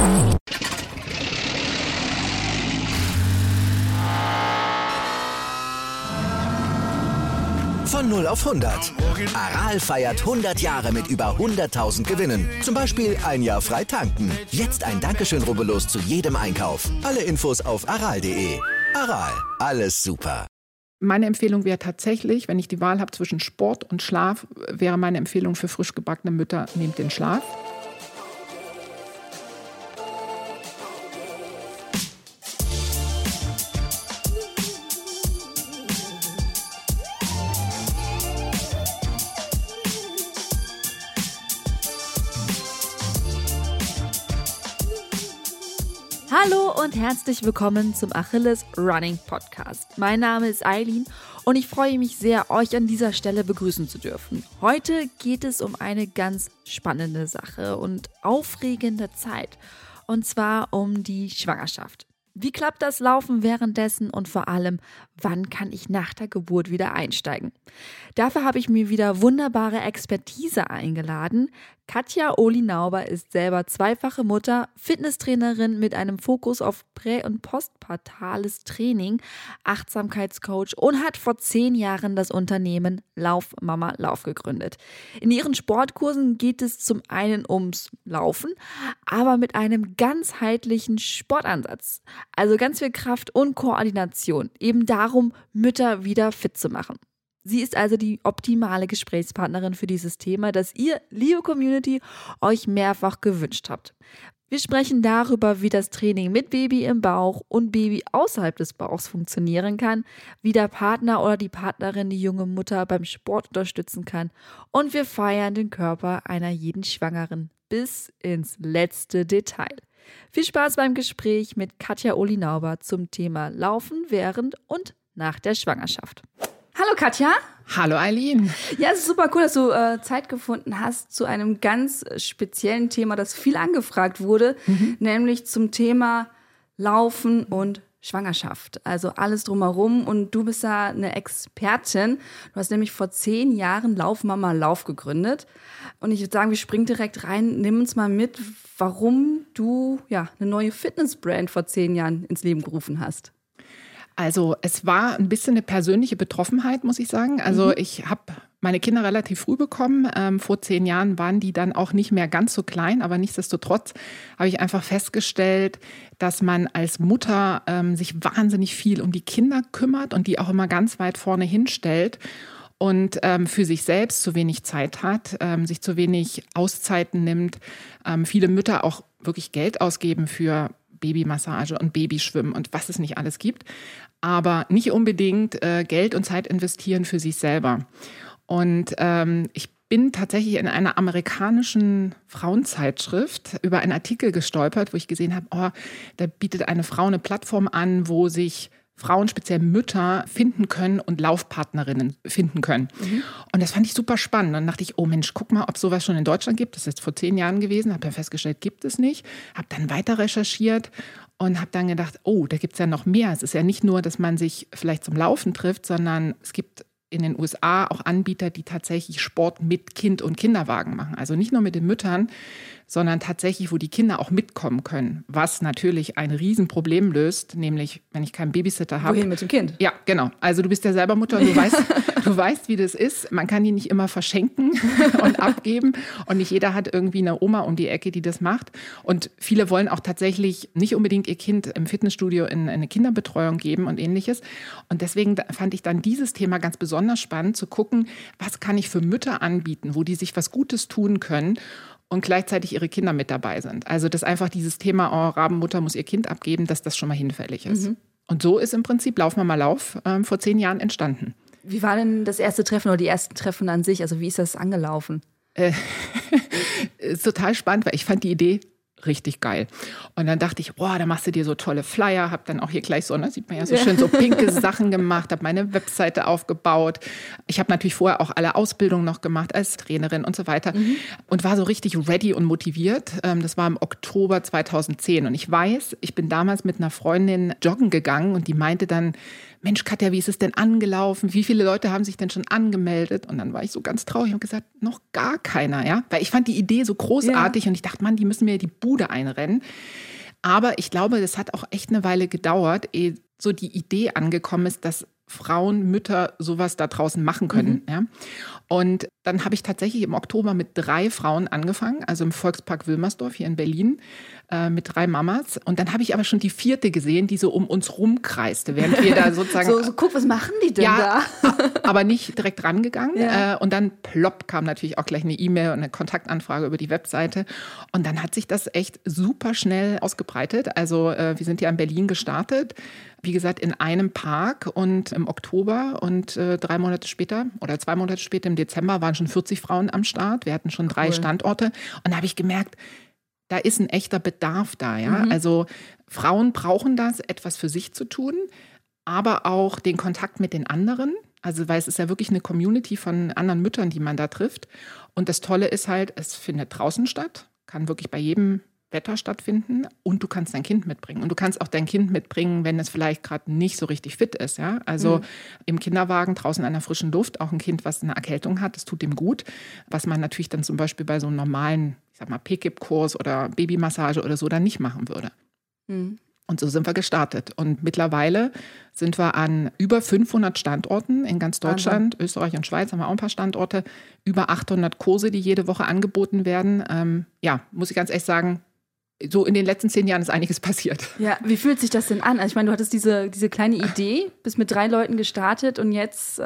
Von 0 auf 100. Aral feiert 100 Jahre mit über 100.000 Gewinnen. Zum Beispiel ein Jahr frei tanken. Jetzt ein Dankeschön, rubbellos zu jedem Einkauf. Alle Infos auf aral.de. Aral, alles super. Meine Empfehlung wäre tatsächlich, wenn ich die Wahl habe zwischen Sport und Schlaf, wäre meine Empfehlung für frisch gebackene Mütter, nehmt den Schlaf. Hallo und herzlich willkommen zum Achilles Running Podcast. Mein Name ist Eileen und ich freue mich sehr, euch an dieser Stelle begrüßen zu dürfen. Heute geht es um eine ganz spannende Sache und aufregende Zeit, und zwar um die Schwangerschaft. Wie klappt das Laufen währenddessen und vor allem, wann kann ich nach der Geburt wieder einsteigen? Dafür habe ich mir wieder wunderbare Expertise eingeladen. Katja Olinauber ist selber zweifache Mutter, Fitnesstrainerin mit einem Fokus auf prä- und postpartales Training, Achtsamkeitscoach und hat vor 10 Jahren das Unternehmen Lauf Mama Lauf gegründet. In ihren Sportkursen geht es zum einen ums Laufen, aber mit einem ganzheitlichen Sportansatz. Also ganz viel Kraft und Koordination. Eben darum, Mütter wieder fit zu machen. Sie ist also die optimale Gesprächspartnerin für dieses Thema, das ihr, liebe Community, euch mehrfach gewünscht habt. Wir sprechen darüber, wie das Training mit Baby im Bauch und Baby außerhalb des Bauchs funktionieren kann, wie der Partner oder die Partnerin die junge Mutter beim Sport unterstützen kann, und wir feiern den Körper einer jeden Schwangeren bis ins letzte Detail. Viel Spaß beim Gespräch mit Katja Olinauber zum Thema Laufen während und nach der Schwangerschaft. Hallo Katja. Hallo Eileen. Ja, es ist super cool, dass du Zeit gefunden hast zu einem ganz speziellen Thema, das viel angefragt wurde, nämlich zum Thema Laufen und Schwangerschaft. Also alles drumherum, und du bist da eine Expertin. Du hast nämlich vor 10 Jahren Lauf Mama Lauf gegründet. Und ich würde sagen, wir springen direkt rein. Nimm uns mal mit, warum du eine neue Fitnessbrand vor 10 Jahren ins Leben gerufen hast. Also es war ein bisschen eine persönliche Betroffenheit, muss ich sagen. Also ich habe meine Kinder relativ früh bekommen. Vor 10 Jahren waren die dann auch nicht mehr ganz so klein, aber nichtsdestotrotz habe ich einfach festgestellt, dass man als Mutter sich wahnsinnig viel um die Kinder kümmert und die auch immer ganz weit vorne hinstellt und für sich selbst zu wenig Zeit hat, sich zu wenig Auszeiten nimmt. Viele Mütter auch wirklich Geld ausgeben für Babymassage und Babyschwimmen und was es nicht alles gibt, aber nicht unbedingt Geld und Zeit investieren für sich selber. Und ich bin tatsächlich in einer amerikanischen Frauenzeitschrift über einen Artikel gestolpert, wo ich gesehen habe, da bietet eine Frau eine Plattform an, wo sich Frauen, speziell Mütter, finden können und Laufpartnerinnen finden können. Und das fand ich super spannend. Und dann dachte ich, oh Mensch, guck mal, ob es sowas schon in Deutschland gibt. Das ist jetzt vor 10 Jahren gewesen, habe dann festgestellt, gibt es nicht. Habe dann weiter recherchiert und habe dann gedacht, da gibt es ja noch mehr. Es ist ja nicht nur, dass man sich vielleicht zum Laufen trifft, sondern es gibt in den USA auch Anbieter, die tatsächlich Sport mit Kind und Kinderwagen machen. Also nicht nur mit den Müttern, sondern tatsächlich, wo die Kinder auch mitkommen können. Was natürlich ein Riesenproblem löst, nämlich wenn ich keinen Babysitter habe. Wohin mit dem Kind? Ja, genau. Also du bist ja selber Mutter und du weißt, wie das ist. Man kann die nicht immer verschenken und abgeben. Und nicht jeder hat irgendwie eine Oma um die Ecke, die das macht. Und viele wollen auch tatsächlich nicht unbedingt ihr Kind im Fitnessstudio in eine Kinderbetreuung geben und Ähnliches. Und deswegen fand ich dann dieses Thema ganz besonders spannend, zu gucken, was kann ich für Mütter anbieten, wo die sich was Gutes tun können und gleichzeitig ihre Kinder mit dabei sind. Also dass einfach dieses Thema, Rabenmutter muss ihr Kind abgeben, dass das schon mal hinfällig ist. Und so ist im Prinzip Lauf Mama Lauf vor 10 Jahren entstanden. Wie war denn das erste Treffen oder die ersten Treffen an sich? Also wie ist das angelaufen? Ist total spannend, weil ich fand die Idee richtig geil. Und dann dachte ich, da machst du dir so tolle Flyer, habe dann auch hier gleich so, sieht man ja so schön, so pinke Sachen gemacht, habe meine Webseite aufgebaut. Ich habe natürlich vorher auch alle Ausbildungen noch gemacht als Trainerin und so weiter und war so richtig ready und motiviert. Das war im Oktober 2010 und ich weiß, ich bin damals mit einer Freundin joggen gegangen und die meinte dann, Mensch Katja, wie ist es denn angelaufen? Wie viele Leute haben sich denn schon angemeldet? Und dann war ich so ganz traurig und gesagt, noch gar keiner, ja. Weil ich fand die Idee so großartig und ich dachte, Mann, die müssen mir die Bude einrennen. Aber ich glaube, das hat auch echt eine Weile gedauert, ehe so die Idee angekommen ist, dass Frauen, Mütter sowas da draußen machen können. Ja. Und dann habe ich tatsächlich im Oktober mit 3 Frauen angefangen, also im Volkspark Wilmersdorf hier in Berlin, mit 3 Mamas. Und dann habe ich aber schon die 4. gesehen, die so um uns rumkreiste, während wir da sozusagen... so guck, was machen die denn da? Aber nicht direkt rangegangen. Ja. Und dann plopp kam natürlich auch gleich eine E-Mail und eine Kontaktanfrage über die Webseite. Und dann hat sich das echt super schnell ausgebreitet. Also wir sind ja in Berlin gestartet, wie gesagt, in einem Park und im Oktober und 3 Monate später oder 2 Monate später im Dezember waren schon 40 Frauen am Start. Wir hatten schon 3 Standorte und da habe ich gemerkt, da ist ein echter Bedarf da. Ja? Also Frauen brauchen das, etwas für sich zu tun, aber auch den Kontakt mit den anderen. Also weil es ist ja wirklich eine Community von anderen Müttern, die man da trifft. Und das Tolle ist halt, es findet draußen statt, kann wirklich bei jedem Wetter stattfinden und du kannst dein Kind mitbringen. Und du kannst auch dein Kind mitbringen, wenn es vielleicht gerade nicht so richtig fit ist. Ja? Also im Kinderwagen draußen an der frischen Luft, auch ein Kind, was eine Erkältung hat, das tut dem gut. Was man natürlich dann zum Beispiel bei so einem normalen, ich sag mal, PKIP-Kurs oder Babymassage oder so dann nicht machen würde. Und so sind wir gestartet. Und mittlerweile sind wir an über 500 Standorten in ganz Deutschland, Österreich und Schweiz haben wir auch ein paar Standorte, über 800 Kurse, die jede Woche angeboten werden. Muss ich ganz ehrlich sagen, so in den letzten 10 Jahren ist einiges passiert. Ja, wie fühlt sich das denn an? Also ich meine, du hattest diese kleine Idee, bist mit 3 Leuten gestartet und jetzt...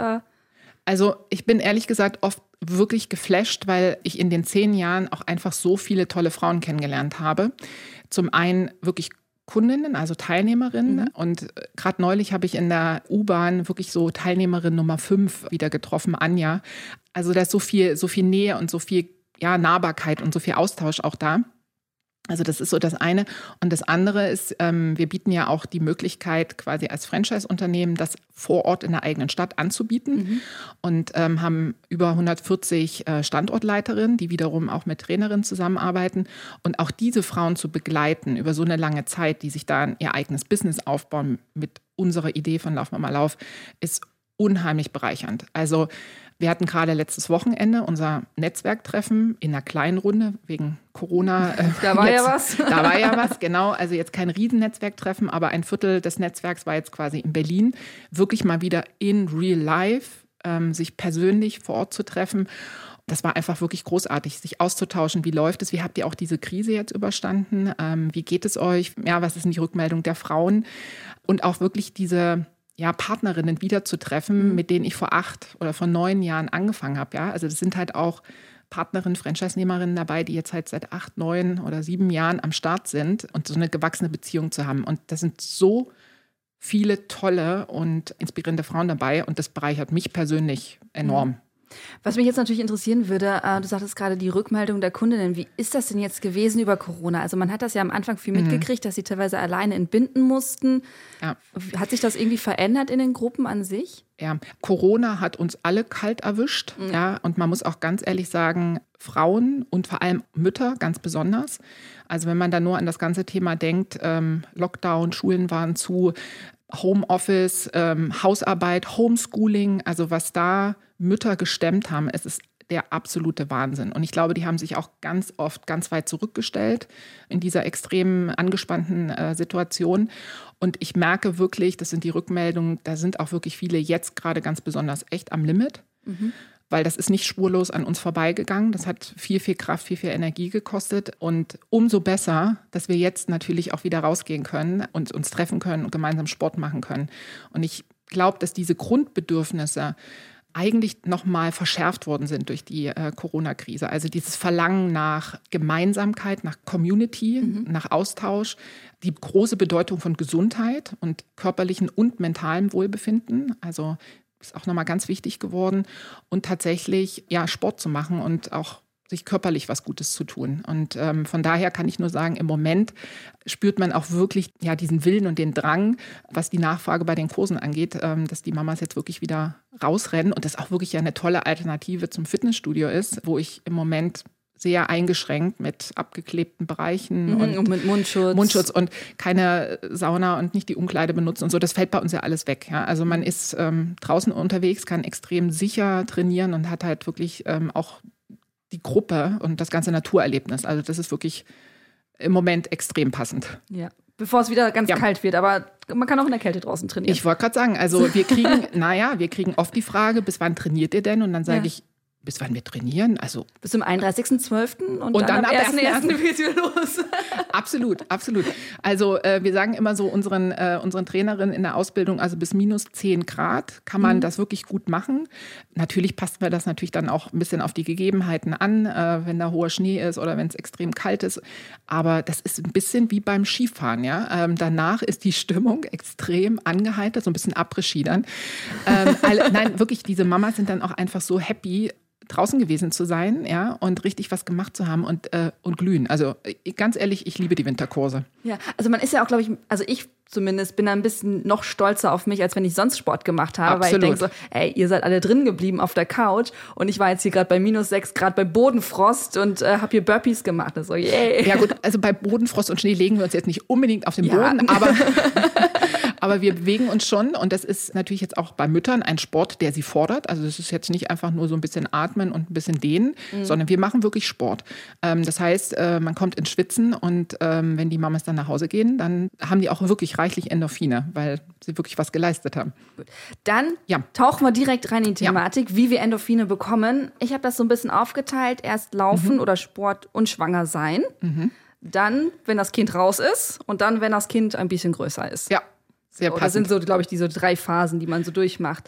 Also ich bin ehrlich gesagt oft wirklich geflasht, weil ich in den 10 Jahren auch einfach so viele tolle Frauen kennengelernt habe. Zum einen wirklich Kundinnen, also Teilnehmerinnen. Und gerade neulich habe ich in der U-Bahn wirklich so Teilnehmerin Nummer 5 wieder getroffen, Anja. Also da ist so viel Nähe und so viel Nahbarkeit und so viel Austausch auch da. Also das ist so das eine. Und das andere ist, wir bieten ja auch die Möglichkeit, quasi als Franchise-Unternehmen das vor Ort in der eigenen Stadt anzubieten und haben über 140 Standortleiterinnen, die wiederum auch mit Trainerinnen zusammenarbeiten. Und auch diese Frauen zu begleiten über so eine lange Zeit, die sich da ihr eigenes Business aufbauen mit unserer Idee von Lauf Mama Lauf, ist unheimlich bereichernd. Also wir hatten gerade letztes Wochenende unser Netzwerktreffen in einer kleinen Runde wegen Corona. Da war ja was. Da war ja was, genau. Also jetzt kein Riesennetzwerktreffen, aber ein Viertel des Netzwerks war jetzt quasi in Berlin. Wirklich mal wieder in real life, sich persönlich vor Ort zu treffen. Das war einfach wirklich großartig, sich auszutauschen. Wie läuft es? Wie habt ihr auch diese Krise jetzt überstanden? Wie geht es euch? Ja, was ist denn die Rückmeldung der Frauen? Und auch wirklich diese Partnerinnen wiederzutreffen, mit denen ich vor 8 oder vor 9 Jahren angefangen habe. Ja? Also das sind halt auch Partnerinnen, Franchise-Nehmerinnen dabei, die jetzt halt seit 8, 9 oder 7 Jahren am Start sind und so eine gewachsene Beziehung zu haben. Und das sind so viele tolle und inspirierende Frauen dabei und das bereichert mich persönlich enorm. Was mich jetzt natürlich interessieren würde, du sagtest gerade die Rückmeldung der Kundinnen. Wie ist das denn jetzt gewesen über Corona? Also man hat das ja am Anfang viel mitgekriegt, dass sie teilweise alleine entbinden mussten. Ja. Hat sich das irgendwie verändert in den Gruppen an sich? Ja, Corona hat uns alle kalt erwischt. Ja, und man muss auch ganz ehrlich sagen, Frauen und vor allem Mütter ganz besonders. Also wenn man da nur an das ganze Thema denkt, Lockdown, Schulen waren zu, Homeoffice, Hausarbeit, Homeschooling, also was da Mütter gestemmt haben, es ist der absolute Wahnsinn. Und ich glaube, die haben sich auch ganz oft ganz weit zurückgestellt in dieser extrem angespannten Situation. Und ich merke wirklich, das sind die Rückmeldungen, da sind auch wirklich viele jetzt gerade ganz besonders echt am Limit. Weil das ist nicht spurlos an uns vorbeigegangen. Das hat viel, viel Kraft, viel, viel Energie gekostet. Und umso besser, dass wir jetzt natürlich auch wieder rausgehen können und uns treffen können und gemeinsam Sport machen können. Und ich glaube, dass diese Grundbedürfnisse eigentlich nochmal verschärft worden sind durch die Corona-Krise. Also dieses Verlangen nach Gemeinsamkeit, nach Community, nach Austausch, die große Bedeutung von Gesundheit und körperlichen und mentalem Wohlbefinden. Also ist auch nochmal ganz wichtig geworden. Und tatsächlich Sport zu machen und auch sich körperlich was Gutes zu tun. Und von daher kann ich nur sagen, im Moment spürt man auch wirklich diesen Willen und den Drang, was die Nachfrage bei den Kursen angeht, dass die Mamas jetzt wirklich wieder rausrennen und das auch wirklich eine tolle Alternative zum Fitnessstudio ist, wo ich im Moment sehr eingeschränkt mit abgeklebten Bereichen und mit Mundschutz und keine Sauna und nicht die Umkleide benutzen und so. Das fällt bei uns ja alles weg. Ja? Also man ist draußen unterwegs, kann extrem sicher trainieren und hat halt wirklich auch die Gruppe und das ganze Naturerlebnis. Also das ist wirklich im Moment extrem passend. Ja. Bevor es wieder ganz kalt wird, aber man kann auch in der Kälte draußen trainieren. Ich wollte gerade sagen, also wir kriegen oft die Frage, bis wann trainiert ihr denn? Und dann sage ich, bis wann wir trainieren? Also bis zum 31.12. und dann ab 1.1. geht es wieder los. Absolut. Also wir sagen immer so unseren Trainerinnen in der Ausbildung, also bis minus 10 Grad kann man das wirklich gut machen. Natürlich passen wir das natürlich dann auch ein bisschen auf die Gegebenheiten an, wenn da hoher Schnee ist oder wenn es extrem kalt ist. Aber das ist ein bisschen wie beim Skifahren. Ja? Danach ist die Stimmung extrem angeheitert, so ein bisschen Après-Ski dann. Nein, wirklich, diese Mamas sind dann auch einfach so happy, draußen gewesen zu sein, ja, und richtig was gemacht zu haben und glühen. Also ganz ehrlich, ich liebe die Winterkurse. Ja, also man ist ja auch, glaube ich, also ich zumindest bin da ein bisschen noch stolzer auf mich, als wenn ich sonst Sport gemacht habe. Absolut. Weil ich denke so, ey, ihr seid alle drin geblieben auf der Couch und ich war jetzt hier gerade bei minus 6 Grad bei Bodenfrost und habe hier Burpees gemacht. Also, yay. Ja gut, also bei Bodenfrost und Schnee legen wir uns jetzt nicht unbedingt auf den Boden, aber wir bewegen uns schon und das ist natürlich jetzt auch bei Müttern ein Sport, der sie fordert. Also das ist jetzt nicht einfach nur so ein bisschen atmen und ein bisschen dehnen, sondern wir machen wirklich Sport. Das heißt, man kommt ins Schwitzen und wenn die Mamas dann nach Hause gehen, dann haben die auch wirklich reichlich Endorphine, weil sie wirklich was geleistet haben. Gut. Dann tauchen wir direkt rein in die Thematik, wie wir Endorphine bekommen. Ich habe das so ein bisschen aufgeteilt. Erst Laufen oder Sport und schwanger sein. Dann, wenn das Kind raus ist und dann, wenn das Kind ein bisschen größer ist. Ja, sehr passend. Das sind so, glaube ich, diese 3 Phasen, die man so durchmacht.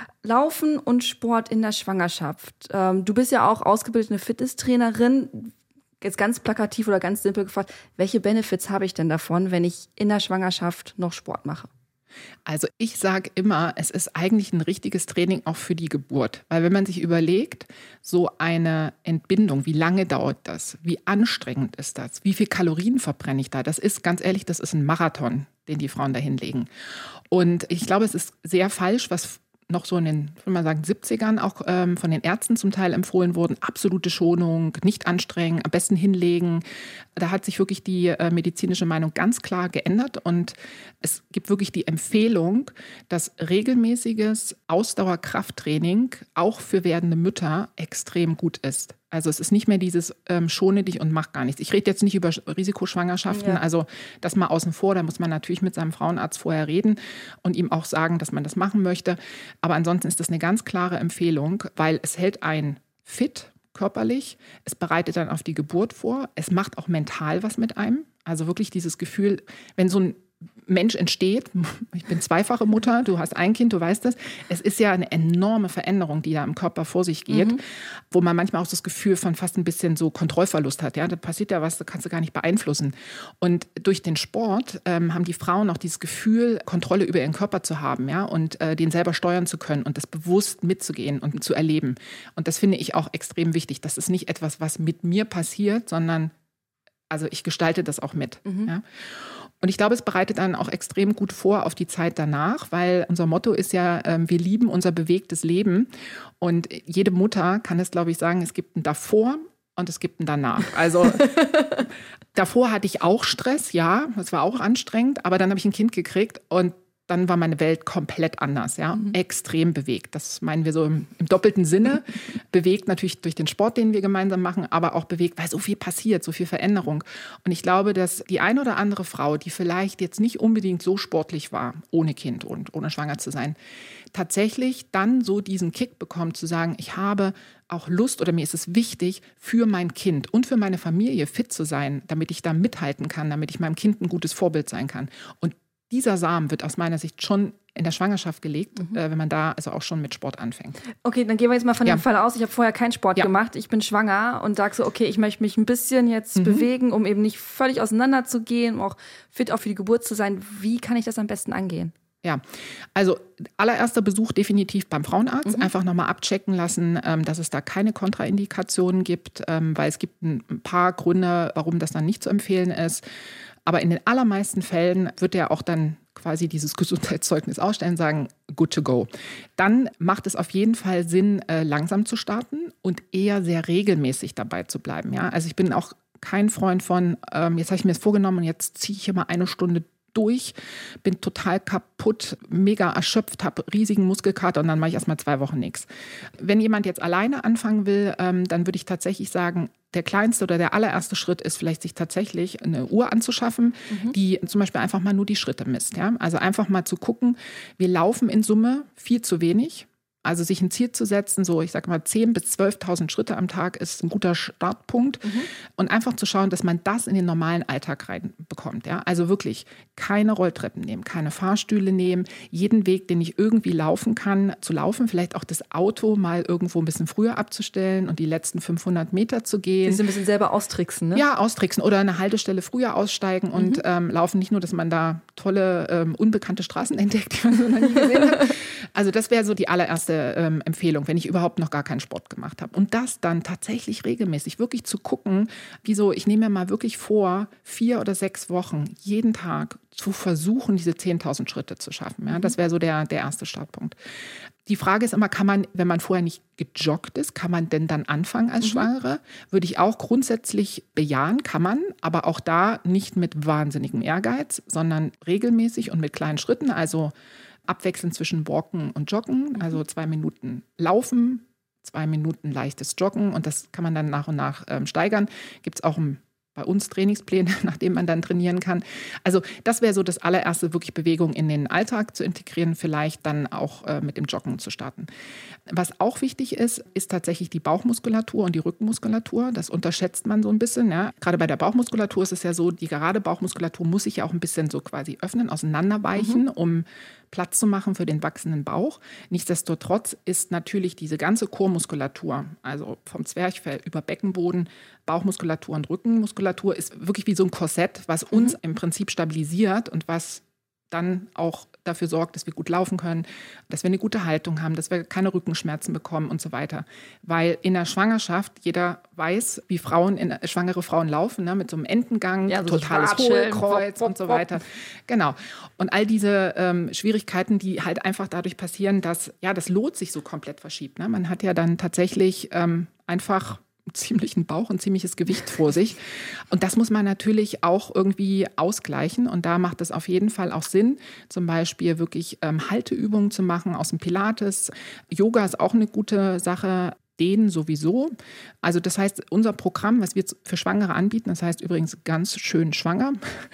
Laufen und Sport in der Schwangerschaft. Du bist ja auch ausgebildete Fitnesstrainerin. Jetzt ganz plakativ oder ganz simpel gefragt, welche Benefits habe ich denn davon, wenn ich in der Schwangerschaft noch Sport mache? Also ich sage immer, es ist eigentlich ein richtiges Training auch für die Geburt. Weil wenn man sich überlegt, so eine Entbindung, wie lange dauert das? Wie anstrengend ist das? Wie viel Kalorien verbrenne ich da? Das ist, ganz ehrlich, das ist ein Marathon, den die Frauen da hinlegen. Und ich glaube, es ist sehr falsch, was noch so in den, ich würde mal sagen, 70ern auch von den Ärzten zum Teil empfohlen wurden. Absolute Schonung, nicht anstrengen, am besten hinlegen. Da hat sich wirklich die medizinische Meinung ganz klar geändert. Und es gibt wirklich die Empfehlung, dass regelmäßiges Ausdauerkrafttraining auch für werdende Mütter extrem gut ist. Also es ist nicht mehr dieses schone dich und mach gar nichts. Ich rede jetzt nicht über Risikoschwangerschaften, also das mal außen vor. Da muss man natürlich mit seinem Frauenarzt vorher reden und ihm auch sagen, dass man das machen möchte. Aber ansonsten ist das eine ganz klare Empfehlung, weil es hält einen fit körperlich. Es bereitet dann auf die Geburt vor. Es macht auch mental was mit einem. Also wirklich dieses Gefühl, wenn so ein Mensch entsteht, ich bin zweifache Mutter, du hast ein Kind, du weißt das, es ist ja eine enorme Veränderung, die da im Körper vor sich geht, wo man manchmal auch das Gefühl von fast ein bisschen so Kontrollverlust hat. Ja, da passiert ja was, das kannst du gar nicht beeinflussen. Und durch den Sport haben die Frauen auch dieses Gefühl, Kontrolle über ihren Körper zu haben, ja, und den selber steuern zu können und das bewusst mitzugehen und zu erleben. Und das finde ich auch extrem wichtig. Das ist nicht etwas, was mit mir passiert, sondern also ich gestalte das auch mit. Ja. Und ich glaube, es bereitet dann auch extrem gut vor auf die Zeit danach, weil unser Motto ist ja, wir lieben unser bewegtes Leben. Und jede Mutter kann es, glaube ich, sagen, es gibt ein Davor und es gibt ein Danach. Also davor hatte ich auch Stress, ja, das war auch anstrengend, aber dann habe ich ein Kind gekriegt und dann war meine Welt komplett anders, ja, extrem bewegt. Das meinen wir so im doppelten Sinne. Bewegt natürlich durch den Sport, den wir gemeinsam machen, aber auch bewegt, weil so viel passiert, so viel Veränderung. Und ich glaube, dass die eine oder andere Frau, die vielleicht jetzt nicht unbedingt so sportlich war, ohne Kind und ohne schwanger zu sein, tatsächlich dann so diesen Kick bekommt, zu sagen, ich habe auch Lust oder mir ist es wichtig, für mein Kind und für meine Familie fit zu sein, damit ich da mithalten kann, damit ich meinem Kind ein gutes Vorbild sein kann. Und dieser Samen wird aus meiner Sicht schon in der Schwangerschaft gelegt, wenn man da also auch schon mit Sport anfängt. Okay, dann gehen wir jetzt mal von dem Fall aus. Ich habe vorher keinen Sport gemacht. Ich bin schwanger und sage so, okay, ich möchte mich ein bisschen jetzt bewegen, um eben nicht völlig auseinander zu gehen, um auch fit auch für die Geburt zu sein. Wie kann ich das am besten angehen? Ja, also allererster Besuch definitiv beim Frauenarzt. Einfach nochmal abchecken lassen, dass es da keine Kontraindikationen gibt, weil es gibt ein paar Gründe, warum das dann nicht zu empfehlen ist. Aber in den allermeisten Fällen wird ja auch dann quasi dieses Gesundheitszeugnis ausstellen, sagen, good to go. Dann macht es auf jeden Fall Sinn, langsam zu starten und eher sehr regelmäßig dabei zu bleiben. Ja? Also ich bin auch kein Freund von, jetzt habe ich mir das vorgenommen und jetzt ziehe ich hier mal 1 Stunde durch, bin total kaputt, mega erschöpft, habe riesigen Muskelkater und dann mache ich erstmal 2 Wochen nichts. Wenn jemand jetzt alleine anfangen will, dann würde ich tatsächlich sagen, der kleinste oder der allererste Schritt ist vielleicht, sich tatsächlich eine Uhr anzuschaffen, die zum Beispiel einfach mal nur die Schritte misst. Ja? Also einfach mal zu gucken, wir laufen in Summe viel zu wenig. Also sich ein Ziel zu setzen, so ich sage mal 10.000 bis 12.000 Schritte am Tag ist ein guter Startpunkt. Und einfach zu schauen, dass man das in den normalen Alltag reinbekommt. Ja? Also wirklich keine Rolltreppen nehmen, keine Fahrstühle nehmen, jeden Weg, den ich irgendwie laufen kann, zu laufen. Vielleicht auch das Auto mal irgendwo ein bisschen früher abzustellen und die letzten 500 Meter zu gehen. Sie ein bisschen selber austricksen, ne? Ja, austricksen oder eine Haltestelle früher aussteigen und laufen. Nicht nur, dass man da tolle, unbekannte Straßen entdeckt, die man so noch nie gesehen hat. Also das wäre so die allererste Empfehlung, wenn ich überhaupt noch gar keinen Sport gemacht habe. Und das dann tatsächlich regelmäßig, wirklich zu gucken, ich nehme mir mal wirklich vor, 4 oder 6 Wochen jeden Tag zu versuchen, diese 10.000 Schritte zu schaffen. Ja, das wäre so der erste Startpunkt. Die Frage ist immer, kann man, wenn man vorher nicht gejoggt ist, kann man denn dann anfangen als Schwangere? Würde ich auch grundsätzlich bejahen, kann man, aber auch da nicht mit wahnsinnigem Ehrgeiz, sondern regelmäßig und mit kleinen Schritten, also abwechselnd zwischen Walken und Joggen, also 2 Minuten Laufen, 2 Minuten leichtes Joggen und das kann man dann nach und nach steigern. Gibt es auch bei uns Trainingspläne, nach denen man dann trainieren kann. Also das wäre so das allererste, wirklich Bewegung in den Alltag zu integrieren, vielleicht dann auch mit dem Joggen zu starten. Was auch wichtig ist, ist tatsächlich die Bauchmuskulatur und die Rückenmuskulatur. Das unterschätzt man so ein bisschen. Ja. Gerade bei der Bauchmuskulatur ist es ja so, die gerade Bauchmuskulatur muss sich ja auch ein bisschen so quasi öffnen, auseinanderweichen, um Platz zu machen für den wachsenden Bauch. Nichtsdestotrotz ist natürlich diese ganze Chormuskulatur, also vom Zwerchfell über Beckenboden, Bauchmuskulatur und Rückenmuskulatur, ist wirklich wie so ein Korsett, was uns im Prinzip stabilisiert und was dann auch dafür sorgt, dass wir gut laufen können, dass wir eine gute Haltung haben, dass wir keine Rückenschmerzen bekommen und so weiter. Weil in der Schwangerschaft, jeder weiß, wie schwangere Frauen laufen, ne, mit so einem Entengang, ja, so totales Hohlkreuz und so weiter. Genau. Und all diese Schwierigkeiten, die halt einfach dadurch passieren, dass das Lot sich so komplett verschiebt. Ne? Man hat ja dann tatsächlich einfach ziemlichen Bauch, ein ziemliches Gewicht vor sich. Und das muss man natürlich auch irgendwie ausgleichen. Und da macht es auf jeden Fall auch Sinn, zum Beispiel wirklich Halteübungen zu machen aus dem Pilates. Yoga ist auch eine gute Sache. Dehnen sowieso. Also das heißt, unser Programm, was wir für Schwangere anbieten, das heißt übrigens ganz schön schwanger,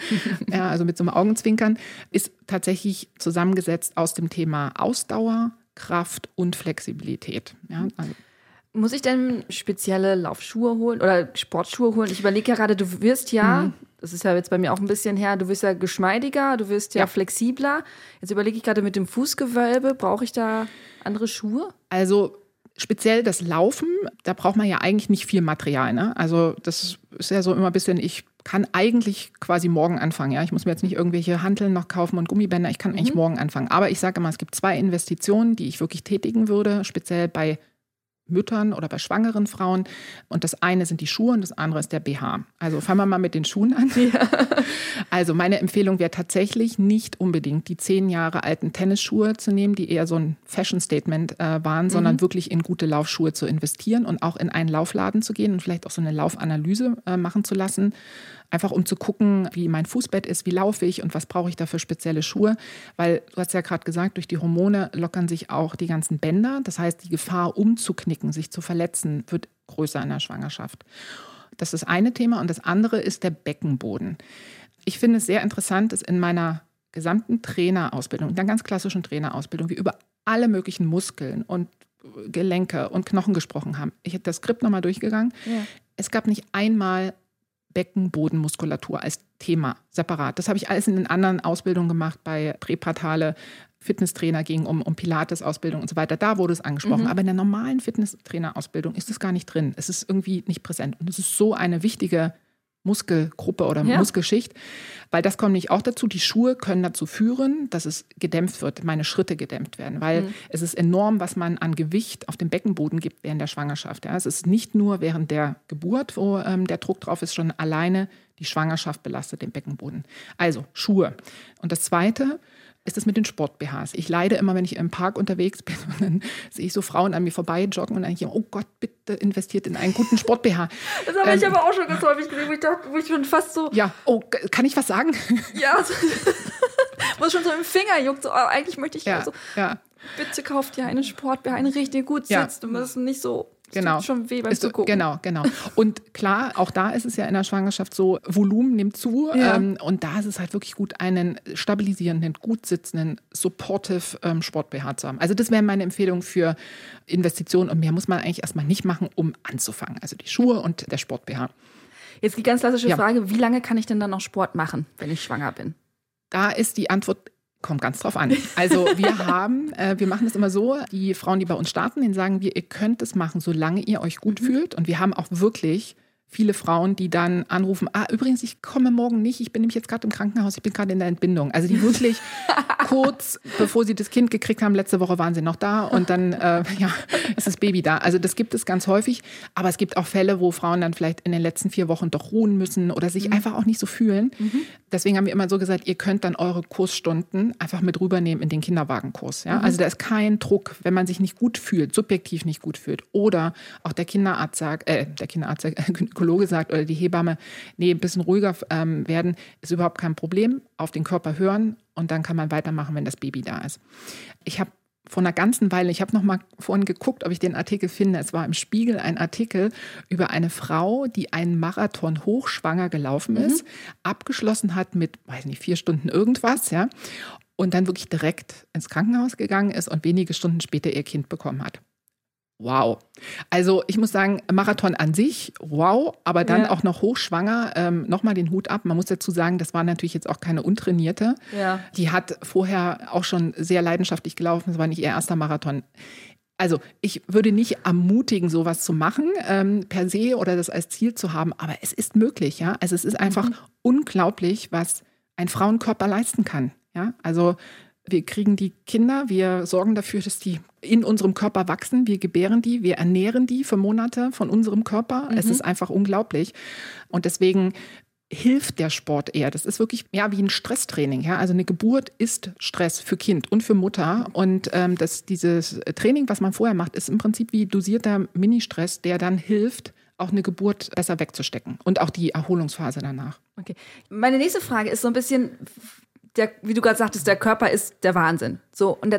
ja, also mit so einem Augenzwinkern, ist tatsächlich zusammengesetzt aus dem Thema Ausdauer, Kraft und Flexibilität. Ja, also muss ich denn spezielle Laufschuhe holen oder Sportschuhe holen? Ich überlege ja gerade, du wirst das ist ja jetzt bei mir auch ein bisschen her, du wirst ja geschmeidiger, du wirst ja flexibler. Jetzt überlege ich gerade mit dem Fußgewölbe, brauche ich da andere Schuhe? Also speziell das Laufen, da braucht man ja eigentlich nicht viel Material. Ne? Also das ist ja so immer ein bisschen, ich kann eigentlich quasi morgen anfangen. Ja? Ich muss mir jetzt nicht irgendwelche Hanteln noch kaufen und Gummibänder, ich kann eigentlich morgen anfangen. Aber ich sage immer, es gibt 2 Investitionen, die ich wirklich tätigen würde, speziell bei Müttern oder bei schwangeren Frauen. Und das eine sind die Schuhe und das andere ist der BH. Also fangen wir mal mit den Schuhen an. Ja. Also meine Empfehlung wäre tatsächlich nicht unbedingt die 10 Jahre alten Tennisschuhe zu nehmen, die eher so ein Fashion-Statement waren, sondern wirklich in gute Laufschuhe zu investieren und auch in einen Laufladen zu gehen und vielleicht auch so eine Laufanalyse machen zu lassen. Einfach um zu gucken, wie mein Fußbett ist, wie laufe ich und was brauche ich da für spezielle Schuhe. Weil du hast ja gerade gesagt, durch die Hormone lockern sich auch die ganzen Bänder. Das heißt, die Gefahr umzuknicken, sich zu verletzen, wird größer in der Schwangerschaft. Das ist das eine Thema. Und das andere ist der Beckenboden. Ich finde es sehr interessant, dass in meiner gesamten Trainerausbildung, in der ganz klassischen Trainerausbildung, wir über alle möglichen Muskeln und Gelenke und Knochen gesprochen haben. Ich habe das Skript nochmal durchgegangen. Ja. Es gab nicht einmal Beckenbodenmuskulatur als Thema separat. Das habe ich alles in den anderen Ausbildungen gemacht, bei Präpartale, Fitnesstrainer, ging um Pilates-Ausbildung und so weiter. Da wurde es angesprochen. Aber in der normalen Fitnesstrainerausbildung ist es gar nicht drin. Es ist irgendwie nicht präsent. Und es ist so eine wichtige Muskelgruppe oder Muskelschicht. Weil das kommt nämlich auch dazu, die Schuhe können dazu führen, dass es gedämpft wird, meine Schritte gedämpft werden. Weil es ist enorm, was man an Gewicht auf dem Beckenboden gibt während der Schwangerschaft. Ja. Es ist nicht nur während der Geburt, wo der Druck drauf ist, schon alleine die Schwangerschaft belastet den Beckenboden. Also Schuhe. Und das Zweite ist es mit den Sport-BHs. Ich leide immer, wenn ich im Park unterwegs bin und dann sehe ich so Frauen an mir vorbei joggen und dann denke ich, oh Gott, bitte investiert in einen guten Sport-BH. Das habe ich aber auch schon ganz häufig gesehen, wo ich schon fast so... Ja, oh, kann ich was sagen? Ja, wo es schon so im Finger juckt. So, eigentlich möchte ich bitte kauft dir einen Sport-BH, einen richtig gut sitzt. Du musst nicht so... Genau. Tut schon weh beim Zugucken. Genau. Und klar, auch da ist es ja in der Schwangerschaft so, Volumen nimmt zu. Und da ist es halt wirklich gut, einen stabilisierenden, gut sitzenden, supportive Sport-BH zu haben. Also das wäre meine Empfehlung für Investitionen. Und mehr muss man eigentlich erstmal nicht machen, um anzufangen. Also die Schuhe und der Sport-BH. Jetzt die ganz klassische Frage, wie lange kann ich denn dann noch Sport machen, wenn ich schwanger bin? Da ist die Antwort... Kommt ganz drauf an. Also wir machen das immer so, die Frauen, die bei uns starten, denen sagen wir, ihr könnt es machen, solange ihr euch gut fühlt. Und wir haben auch wirklich viele Frauen, die dann anrufen, übrigens, ich komme morgen nicht, ich bin nämlich jetzt gerade im Krankenhaus, ich bin gerade in der Entbindung. Also die wirklich kurz, bevor sie das Kind gekriegt haben, letzte Woche waren sie noch da und dann ist das Baby da. Also das gibt es ganz häufig, aber es gibt auch Fälle, wo Frauen dann vielleicht in den letzten 4 Wochen doch ruhen müssen oder sich einfach auch nicht so fühlen. Deswegen haben wir immer so gesagt, ihr könnt dann eure Kursstunden einfach mit rübernehmen in den Kinderwagenkurs. Ja? Also da ist kein Druck, wenn man sich nicht gut fühlt, subjektiv nicht gut fühlt oder auch der Gynäkologe sagt oder die Hebamme, nee, ein bisschen ruhiger werden, ist überhaupt kein Problem. Auf den Körper hören und dann kann man weitermachen, wenn das Baby da ist. Ich habe vor einer ganzen Weile, ich habe noch mal vorhin geguckt, ob ich den Artikel finde. Es war im Spiegel ein Artikel über eine Frau, die einen Marathon hochschwanger gelaufen ist, abgeschlossen hat mit, 4 Stunden irgendwas, ja, und dann wirklich direkt ins Krankenhaus gegangen ist und wenige Stunden später ihr Kind bekommen hat. Wow. Also ich muss sagen, Marathon an sich, wow, aber dann auch noch hochschwanger, nochmal den Hut ab. Man muss dazu sagen, das war natürlich jetzt auch keine Untrainierte. Ja. Die hat vorher auch schon sehr leidenschaftlich gelaufen, das war nicht ihr erster Marathon. Also ich würde nicht ermutigen, sowas zu machen per se oder das als Ziel zu haben, aber es ist möglich. Ja? Also es ist einfach unglaublich, was ein Frauenkörper leisten kann. Ja? Also wir kriegen die Kinder, wir sorgen dafür, dass die in unserem Körper wachsen, wir gebären die, wir ernähren die für Monate von unserem Körper. Es ist einfach unglaublich. Und deswegen hilft der Sport eher. Das ist wirklich wie ein Stresstraining. Ja? Also eine Geburt ist Stress für Kind und für Mutter. Und dieses Training, was man vorher macht, ist im Prinzip wie dosierter Ministress, der dann hilft, auch eine Geburt besser wegzustecken und auch die Erholungsphase danach. Okay. Meine nächste Frage ist so ein bisschen... wie du gerade sagtest, der Körper ist der Wahnsinn. So, und er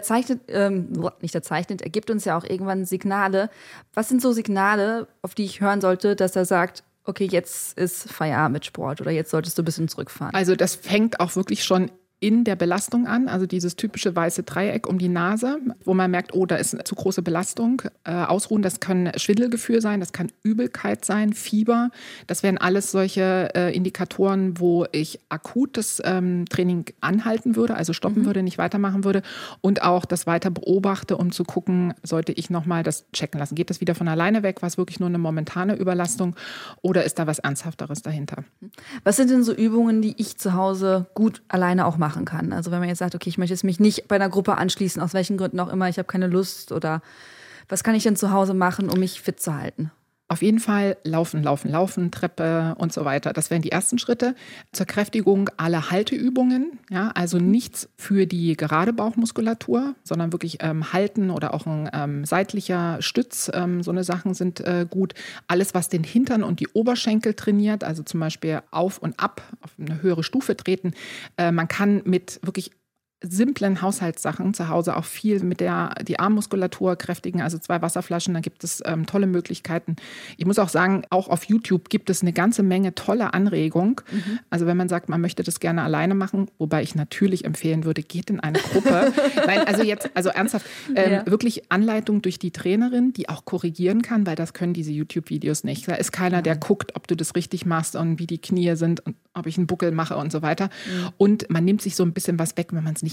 gibt uns ja auch irgendwann Signale. Was sind so Signale, auf die ich hören sollte, dass er sagt, okay, jetzt ist Feierabend mit Sport oder jetzt solltest du ein bisschen zurückfahren? Also das fängt auch wirklich schon in der Belastung an, also dieses typische weiße Dreieck um die Nase, wo man merkt, oh, da ist eine zu große Belastung. Ausruhen, das kann Schwindelgefühl sein, das kann Übelkeit sein, Fieber. Das wären alles solche Indikatoren, wo ich akut das Training anhalten würde, also stoppen würde, nicht weitermachen würde und auch das weiter beobachte, um zu gucken, sollte ich nochmal das checken lassen. Geht das wieder von alleine weg? War es wirklich nur eine momentane Überlastung oder ist da was Ernsthafteres dahinter? Was sind denn so Übungen, die ich zu Hause gut alleine auch machen kann? Also wenn man jetzt sagt, okay, ich möchte jetzt mich nicht bei einer Gruppe anschließen, aus welchen Gründen auch immer, ich habe keine Lust oder was kann ich denn zu Hause machen, um mich fit zu halten? Auf jeden Fall laufen, Treppe und so weiter. Das wären die ersten Schritte. Zur Kräftigung alle Halteübungen. Ja, also nichts für die gerade Bauchmuskulatur, sondern wirklich halten oder auch ein seitlicher Stütz. So eine Sachen sind gut. Alles, was den Hintern und die Oberschenkel trainiert, also zum Beispiel auf und ab, auf eine höhere Stufe treten. Man kann mit wirklich simplen Haushaltssachen zu Hause auch viel mit die Armmuskulatur kräftigen, also 2 Wasserflaschen, da gibt es tolle Möglichkeiten. Ich muss auch sagen, auch auf YouTube gibt es eine ganze Menge tolle Anregung. Also wenn man sagt, man möchte das gerne alleine machen, wobei ich natürlich empfehlen würde, geht in eine Gruppe. Nein, also ernsthaft, wirklich Anleitung durch die Trainerin, die auch korrigieren kann, weil das können diese YouTube-Videos nicht. Da ist keiner, der guckt, ob du das richtig machst und wie die Knie sind und ob ich einen Buckel mache und so weiter. Und man nimmt sich so ein bisschen was weg, wenn man es nicht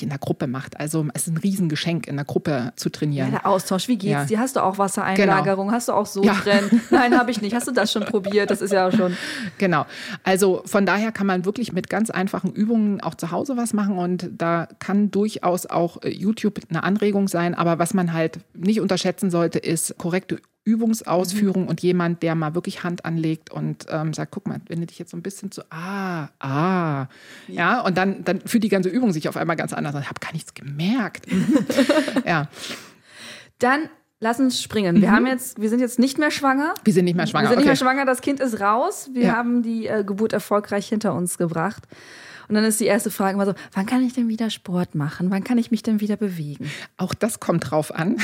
wirklich in der Gruppe macht. Also es ist ein Riesengeschenk, in der Gruppe zu trainieren. Ja, der Austausch, wie geht's dir? Hast du auch Wassereinlagerung? Genau. Hast du auch Sodbrennen? Nein, habe ich nicht. Hast du das schon probiert? Das ist ja auch schon... Genau. Also von daher kann man wirklich mit ganz einfachen Übungen auch zu Hause was machen und da kann durchaus auch YouTube eine Anregung sein. Aber was man halt nicht unterschätzen sollte, ist korrekte Übungsausführung und jemand, der mal wirklich Hand anlegt und sagt, guck mal, wenn du dich jetzt so ein bisschen zu ja, und dann fühlt die ganze Übung sich auf einmal ganz anders an. Ich habe gar nichts gemerkt. Ja. Dann lass uns springen. Wir sind jetzt nicht mehr schwanger. Wir sind nicht mehr schwanger. Nicht mehr schwanger, das Kind ist raus. Wir haben die Geburt erfolgreich hinter uns gebracht. Und dann ist die erste Frage immer so, wann kann ich denn wieder Sport machen? Wann kann ich mich denn wieder bewegen? Auch das kommt drauf an.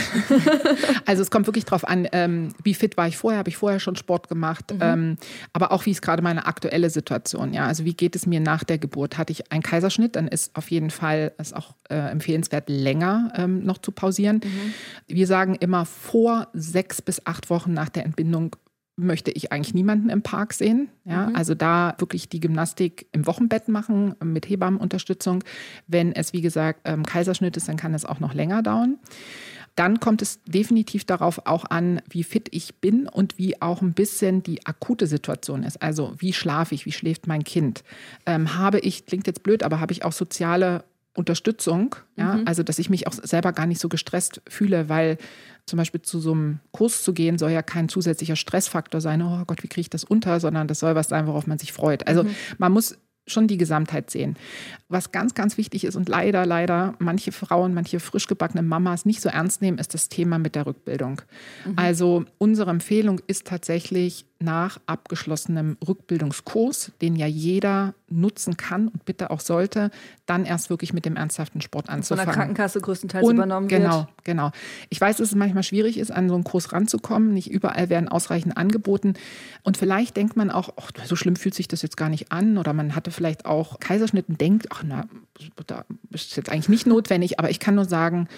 Also es kommt wirklich drauf an, wie fit war ich vorher? Habe ich vorher schon Sport gemacht? Aber auch, wie ist gerade meine aktuelle Situation? Ja, also wie geht es mir nach der Geburt? Hatte ich einen Kaiserschnitt, dann ist auf jeden Fall es auch empfehlenswert, länger noch zu pausieren. Wir sagen immer, vor 6 bis 8 Wochen nach der Entbindung möchte ich eigentlich niemanden im Park sehen. Ja, also da wirklich die Gymnastik im Wochenbett machen mit Hebammenunterstützung. Wenn es, wie gesagt, Kaiserschnitt ist, dann kann es auch noch länger dauern. Dann kommt es definitiv darauf auch an, wie fit ich bin und wie auch ein bisschen die akute Situation ist. Also wie schlafe ich, wie schläft mein Kind? Habe ich, klingt jetzt blöd, aber habe ich auch soziale Unterstützung? Ja? Also dass ich mich auch selber gar nicht so gestresst fühle, weil zum Beispiel zu so einem Kurs zu gehen, soll ja kein zusätzlicher Stressfaktor sein, oh Gott, wie kriege ich das unter, sondern das soll was sein, worauf man sich freut. Also man muss schon die Gesamtheit sehen. Was ganz, ganz wichtig ist und leider manche Frauen, manche frisch gebackene Mamas nicht so ernst nehmen, ist das Thema mit der Rückbildung. Also unsere Empfehlung ist tatsächlich nach abgeschlossenem Rückbildungskurs, den ja jeder nutzen kann und bitte auch sollte, dann erst wirklich mit dem ernsthaften Sport anzufangen. Von der Krankenkasse größtenteils übernommen wird. Genau. Ich weiß, dass es manchmal schwierig ist, an so einen Kurs ranzukommen. Nicht überall werden ausreichend angeboten. Und vielleicht denkt man auch, ach, so schlimm fühlt sich das jetzt gar nicht an. Oder man hatte vielleicht auch Kaiserschnitt und denkt, ach na, da ist jetzt eigentlich nicht notwendig. Aber ich kann nur sagen,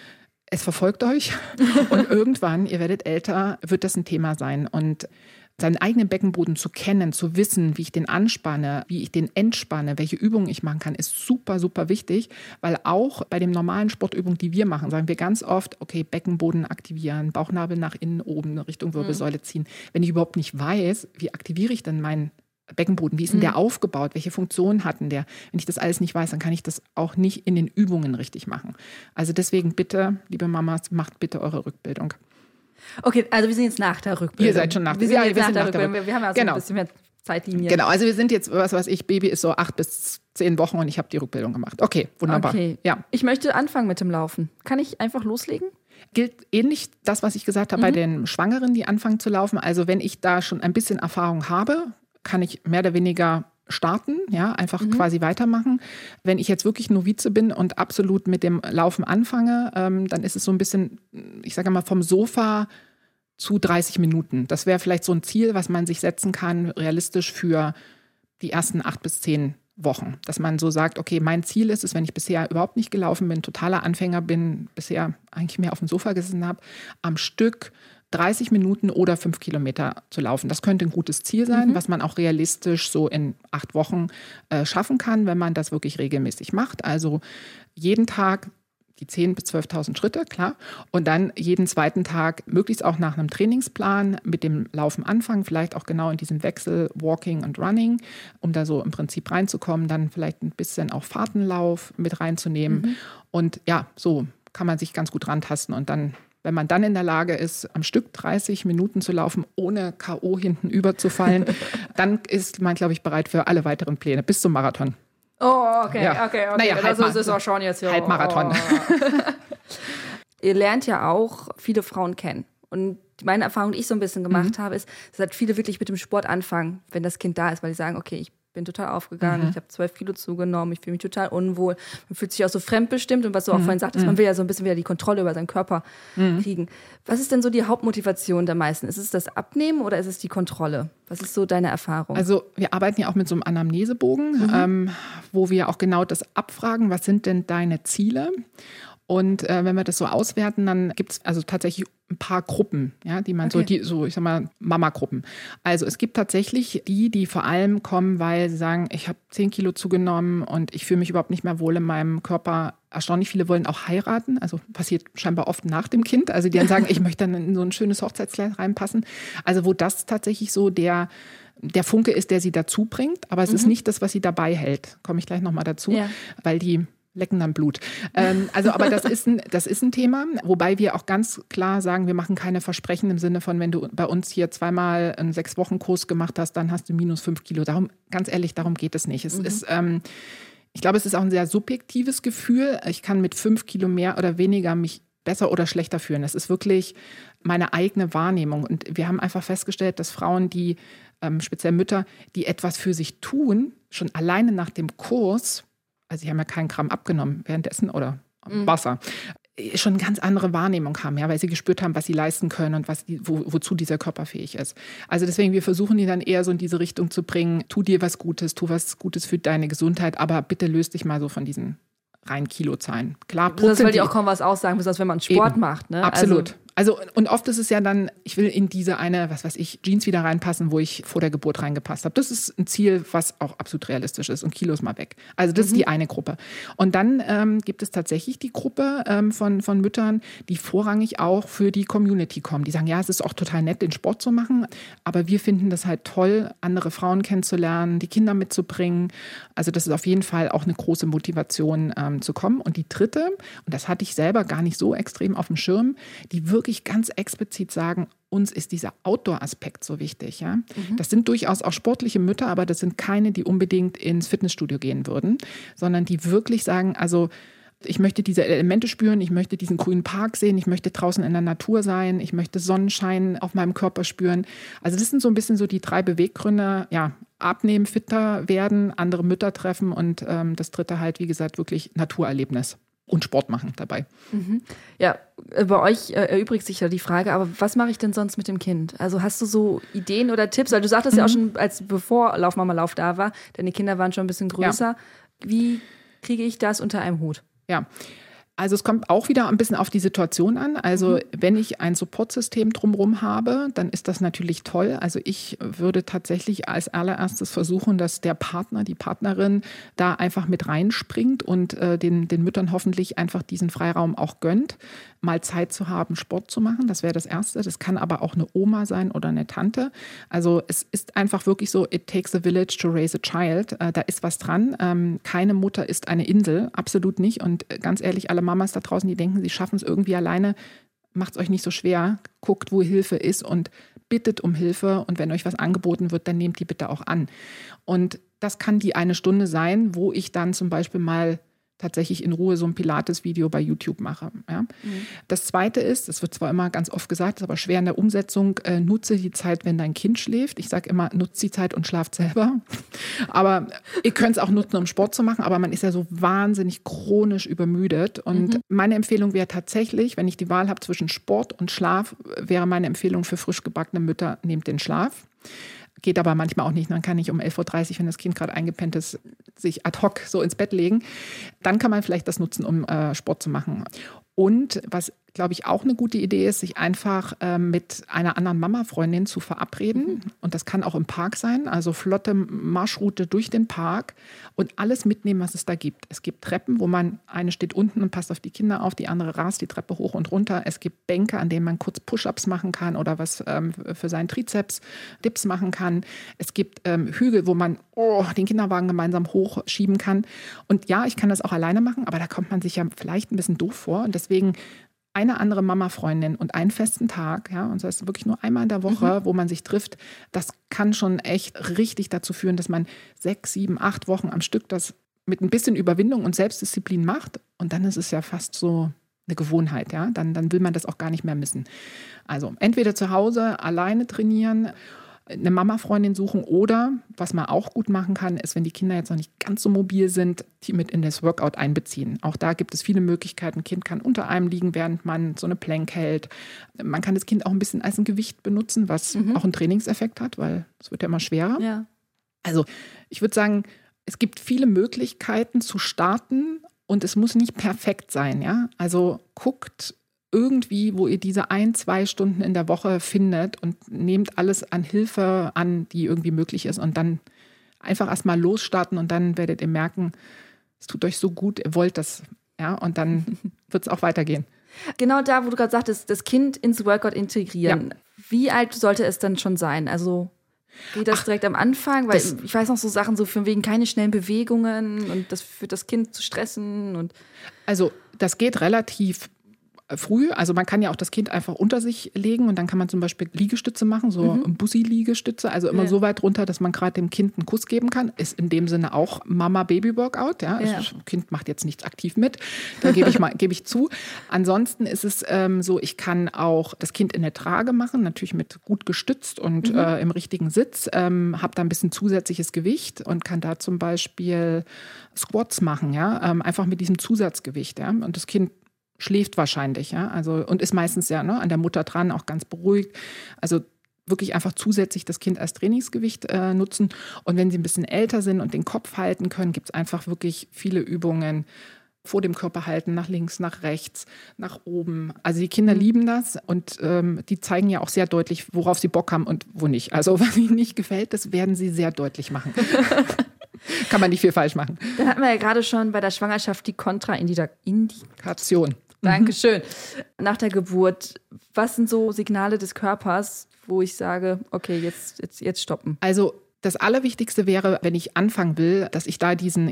es verfolgt euch. Und irgendwann, ihr werdet älter, wird das ein Thema sein. Und seinen eigenen Beckenboden zu kennen, zu wissen, wie ich den anspanne, wie ich den entspanne, welche Übungen ich machen kann, ist super, super wichtig, weil auch bei den normalen Sportübungen, die wir machen, sagen wir ganz oft, okay, Beckenboden aktivieren, Bauchnabel nach innen, oben Richtung Wirbelsäule ziehen. Wenn ich überhaupt nicht weiß, wie aktiviere ich denn meinen Beckenboden, wie ist denn der aufgebaut, welche Funktionen hatten der? Wenn ich das alles nicht weiß, dann kann ich das auch nicht in den Übungen richtig machen. Also deswegen bitte, liebe Mamas, macht bitte eure Rückbildung. Okay, also wir sind jetzt nach der Rückbildung. Ihr seid schon nach der Rückbildung. Wir haben ja so ein bisschen mehr Zeitlinien. Genau, also wir sind jetzt, was weiß ich, Baby ist so 8 bis 10 Wochen und ich habe die Rückbildung gemacht. Okay, wunderbar. Okay. Ja. Ich möchte anfangen mit dem Laufen. Kann ich einfach loslegen? Gilt ähnlich das, was ich gesagt habe bei den Schwangeren, die anfangen zu laufen. Also wenn ich da schon ein bisschen Erfahrung habe, kann ich mehr oder weniger starten, ja, einfach quasi weitermachen. Wenn ich jetzt wirklich Novize bin und absolut mit dem Laufen anfange, dann ist es so ein bisschen, ich sage mal, vom Sofa zu 30 Minuten. Das wäre vielleicht so ein Ziel, was man sich setzen kann, realistisch für die ersten 8 bis 10 Wochen. Dass man so sagt, okay, mein Ziel ist es, wenn ich bisher überhaupt nicht gelaufen bin, totaler Anfänger bin, bisher eigentlich mehr auf dem Sofa gesessen habe, am Stück 30 Minuten oder 5 Kilometer zu laufen. Das könnte ein gutes Ziel sein, was man auch realistisch so in 8 Wochen schaffen kann, wenn man das wirklich regelmäßig macht. Also jeden Tag die 10.000 bis 12.000 Schritte, klar. Und dann jeden zweiten Tag, möglichst auch nach einem Trainingsplan, mit dem Laufen anfangen, vielleicht auch genau in diesem Wechsel Walking und Running, um da so im Prinzip reinzukommen, dann vielleicht ein bisschen auch Fahrtenlauf mit reinzunehmen. Und ja, so kann man sich ganz gut rantasten und dann, wenn man dann in der Lage ist, am Stück 30 Minuten zu laufen, ohne K.O. hinten überzufallen, dann ist man, glaube ich, bereit für alle weiteren Pläne bis zum Marathon. Oh, okay. Naja, das ist auch schon jetzt hier. Halbmarathon. Ihr lernt ja auch viele Frauen kennen. Und meine Erfahrung, die ich so ein bisschen gemacht habe, ist, dass halt viele wirklich mit dem Sport anfangen, wenn das Kind da ist, weil die sagen, okay, ich bin total aufgegangen, ich habe 12 Kilo zugenommen, ich fühle mich total unwohl. Man fühlt sich auch so fremdbestimmt und was du auch vorhin sagtest, man will ja so ein bisschen wieder die Kontrolle über seinen Körper kriegen. Was ist denn so die Hauptmotivation der meisten? Ist es das Abnehmen oder ist es die Kontrolle? Was ist so deine Erfahrung? Also wir arbeiten ja auch mit so einem Anamnesebogen, wo wir auch genau das abfragen, was sind denn deine Ziele? Und wenn wir das so auswerten, dann gibt es also tatsächlich ein paar Gruppen, ja, die man ich sag mal, Mama-Gruppen. Also es gibt tatsächlich die vor allem kommen, weil sie sagen, ich habe 10 Kilo zugenommen und ich fühle mich überhaupt nicht mehr wohl in meinem Körper. Erstaunlich viele wollen auch heiraten, also passiert scheinbar oft nach dem Kind. Also die dann sagen, ich möchte dann in so ein schönes Hochzeitskleid reinpassen. Also wo das tatsächlich so der Funke ist, der sie dazu bringt, aber es ist nicht das, was sie dabei hält. Komme ich gleich nochmal dazu, weil die lecken dann Blut. Aber das ist ein Thema, wobei wir auch ganz klar sagen, wir machen keine Versprechen im Sinne von, wenn du bei uns hier zweimal einen 6-Wochen-Kurs gemacht hast, dann hast du minus 5 Kilo. Ganz ehrlich, darum geht es nicht. Es ist, ich glaube, es ist auch ein sehr subjektives Gefühl. Ich kann mit 5 Kilo mehr oder weniger mich besser oder schlechter fühlen. Es ist wirklich meine eigene Wahrnehmung. Und wir haben einfach festgestellt, dass Frauen, die, speziell Mütter, die etwas für sich tun, schon alleine nach dem Kurs, also sie haben ja keinen Gramm abgenommen währenddessen oder Wasser, schon eine ganz andere Wahrnehmung haben, ja, weil sie gespürt haben, was sie leisten können und wozu dieser Körper fähig ist. Also deswegen, wir versuchen die dann eher so in diese Richtung zu bringen, tu dir was Gutes, tu was Gutes für deine Gesundheit, aber bitte löst dich mal so von diesen reinen Kilozahlen. Klar, das wollte ich auch kaum was aussagen, besonders wenn man Sport macht. Ne? Absolut. Also, und oft ist es ja dann, ich will in diese eine, Jeans wieder reinpassen, wo ich vor der Geburt reingepasst habe. Das ist ein Ziel, was auch absolut realistisch ist und Kilos mal weg. Also das ist die eine Gruppe. Und dann gibt es tatsächlich die Gruppe von Müttern, die vorrangig auch für die Community kommen. Die sagen, ja, es ist auch total nett, den Sport zu machen, aber wir finden das halt toll, andere Frauen kennenzulernen, die Kinder mitzubringen. Also das ist auf jeden Fall auch eine große Motivation zu kommen. Und die dritte, und das hatte ich selber gar nicht so extrem auf dem Schirm, die wirklich ganz explizit sagen, uns ist dieser Outdoor-Aspekt so wichtig. Ja? Das sind durchaus auch sportliche Mütter, aber das sind keine, die unbedingt ins Fitnessstudio gehen würden, sondern die wirklich sagen, also ich möchte diese Elemente spüren, ich möchte diesen grünen Park sehen, ich möchte draußen in der Natur sein, ich möchte Sonnenschein auf meinem Körper spüren. Also das sind so ein bisschen so die 3 Beweggründe, ja, abnehmen, fitter werden, andere Mütter treffen und das dritte halt, wie gesagt, wirklich Naturerlebnis. Und Sport machen dabei. Ja, bei euch erübrigt sich ja die Frage, aber was mache ich denn sonst mit dem Kind? Also hast du so Ideen oder Tipps? Weil du sagtest ja auch schon, bevor Laufmama Lauf da war, deine Kinder waren schon ein bisschen größer. Ja. Wie kriege ich das unter einem Hut? Ja, also es kommt auch wieder ein bisschen auf die Situation an. Also wenn ich ein Supportsystem drumherum habe, dann ist das natürlich toll. Also ich würde tatsächlich als allererstes versuchen, dass der Partner, die Partnerin da einfach mit reinspringt und den Müttern hoffentlich einfach diesen Freiraum auch gönnt, mal Zeit zu haben, Sport zu machen. Das wäre das Erste. Das kann aber auch eine Oma sein oder eine Tante. Also es ist einfach wirklich so, it takes a village to raise a child. Da ist was dran. Keine Mutter ist eine Insel, absolut nicht. Und ganz ehrlich, alle Mamas da draußen, die denken, sie schaffen es irgendwie alleine, macht es euch nicht so schwer. Guckt, wo Hilfe ist und bittet um Hilfe. Und wenn euch was angeboten wird, dann nehmt die bitte auch an. Und das kann die 1 Stunde sein, wo ich dann zum Beispiel mal tatsächlich in Ruhe so ein Pilates-Video bei YouTube mache. Ja. Das Zweite ist, das wird zwar immer ganz oft gesagt, ist aber schwer in der Umsetzung, nutze die Zeit, wenn dein Kind schläft. Ich sage immer, nutzt die Zeit und schlaft selber. Aber ihr könnt es auch nutzen, um Sport zu machen, aber man ist ja so wahnsinnig chronisch übermüdet. Und meine Empfehlung wäre tatsächlich, wenn ich die Wahl habe zwischen Sport und Schlaf, wäre meine Empfehlung für frisch gebackene Mütter, nehmt den Schlaf. Geht aber manchmal auch nicht. Man kann nicht um 11.30 Uhr, wenn das Kind gerade eingepennt ist, sich ad hoc so ins Bett legen. Dann kann man vielleicht das nutzen, um Sport zu machen. Und was, glaube ich, auch eine gute Idee ist, sich einfach mit einer anderen Mama-Freundin zu verabreden. Und das kann auch im Park sein, also flotte Marschroute durch den Park und alles mitnehmen, was es da gibt. Es gibt Treppen, wo eine steht unten und passt auf die Kinder auf, die andere rast die Treppe hoch und runter. Es gibt Bänke, an denen man kurz Push-ups machen kann oder was für seinen Trizeps, Dips machen kann. Es gibt Hügel, wo man den Kinderwagen gemeinsam hochschieben kann. Und ja, ich kann das auch alleine machen, aber da kommt man sich ja vielleicht ein bisschen doof vor. Und deswegen eine andere Mama-Freundin und einen festen Tag, ja, und das heißt wirklich nur einmal in der Woche, wo man sich trifft, das kann schon echt richtig dazu führen, dass man 6, 7, 8 Wochen am Stück das mit ein bisschen Überwindung und Selbstdisziplin macht. Und dann ist es ja fast so eine Gewohnheit, ja. Dann will man das auch gar nicht mehr missen. Also entweder zu Hause alleine trainieren, eine Mama-Freundin suchen oder, was man auch gut machen kann, ist, wenn die Kinder jetzt noch nicht ganz so mobil sind, die mit in das Workout einbeziehen. Auch da gibt es viele Möglichkeiten. Ein Kind kann unter einem liegen, während man so eine Plank hält. Man kann das Kind auch ein bisschen als ein Gewicht benutzen, was auch einen Trainingseffekt hat, weil es wird ja immer schwerer. Ja. Also ich würde sagen, es gibt viele Möglichkeiten zu starten, Und es muss nicht perfekt sein, ja. Also guckt irgendwie, wo ihr diese 1-2 Stunden in der Woche findet und nehmt alles an Hilfe an, die irgendwie möglich ist. Und dann einfach erstmal losstarten und dann werdet ihr merken, es tut euch so gut, ihr wollt das, ja. Und dann wird es auch weitergehen. Genau da, wo du gerade sagtest, das Kind ins Workout integrieren. Ja. Wie alt sollte es dann schon sein? Also geht das direkt am Anfang? Weil ich weiß noch so Sachen, so von wegen keine schnellen Bewegungen und das führt das Kind zu stressen. Also das geht relativ früh. Also man kann ja auch das Kind einfach unter sich legen und dann kann man zum Beispiel Liegestütze machen, so Bussi-Liegestütze, also immer so weit runter, dass man gerade dem Kind einen Kuss geben kann. Ist in dem Sinne auch Mama-Baby-Workout. Ja? Das Kind macht jetzt nichts aktiv mit, da gebe ich zu. Ansonsten ist es so, ich kann auch das Kind in der Trage machen, natürlich mit gut gestützt und im richtigen Sitz, habe da ein bisschen zusätzliches Gewicht und kann da zum Beispiel Squats machen, ja? Einfach mit diesem Zusatzgewicht. Ja? Und das Kind schläft wahrscheinlich, ja, also und ist meistens ja an der Mutter dran, auch ganz beruhigt. Also wirklich einfach zusätzlich das Kind als Trainingsgewicht nutzen. Und wenn sie ein bisschen älter sind und den Kopf halten können, gibt es einfach wirklich viele Übungen. Vor dem Körper halten, nach links, nach rechts, nach oben. Also die Kinder lieben das und die zeigen ja auch sehr deutlich, worauf sie Bock haben und wo nicht. Also was ihnen nicht gefällt, das werden sie sehr deutlich machen. Kann man nicht viel falsch machen. Dann hatten wir ja gerade schon bei der Schwangerschaft die Kontraindikation. Dankeschön. Nach der Geburt, was sind so Signale des Körpers, wo ich sage, okay, jetzt stoppen? Also das Allerwichtigste wäre, wenn ich anfangen will, dass ich da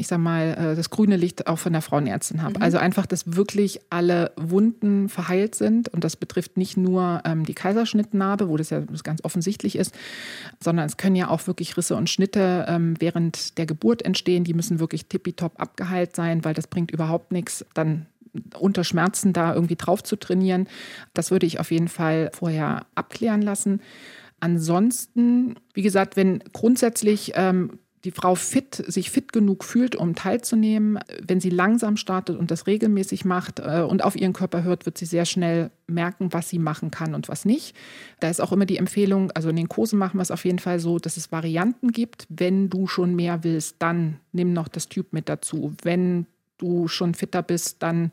das grüne Licht auch von der Frauenärztin habe. Also einfach, dass wirklich alle Wunden verheilt sind. Und das betrifft nicht nur die Kaiserschnittnarbe, wo das ganz offensichtlich ist, sondern es können ja auch wirklich Risse und Schnitte während der Geburt entstehen. Die müssen wirklich tippitopp abgeheilt sein, weil das bringt überhaupt nichts, dann unter Schmerzen da irgendwie drauf zu trainieren. Das würde ich auf jeden Fall vorher abklären lassen. Ansonsten, wie gesagt, wenn grundsätzlich die Frau sich fit genug fühlt, um teilzunehmen, wenn sie langsam startet und das regelmäßig macht und auf ihren Körper hört, wird sie sehr schnell merken, was sie machen kann und was nicht. Da ist auch immer die Empfehlung, also in den Kursen machen wir es auf jeden Fall so, dass es Varianten gibt. Wenn du schon mehr willst, dann nimm noch das Tube mit dazu. Wenn du schon fitter bist, dann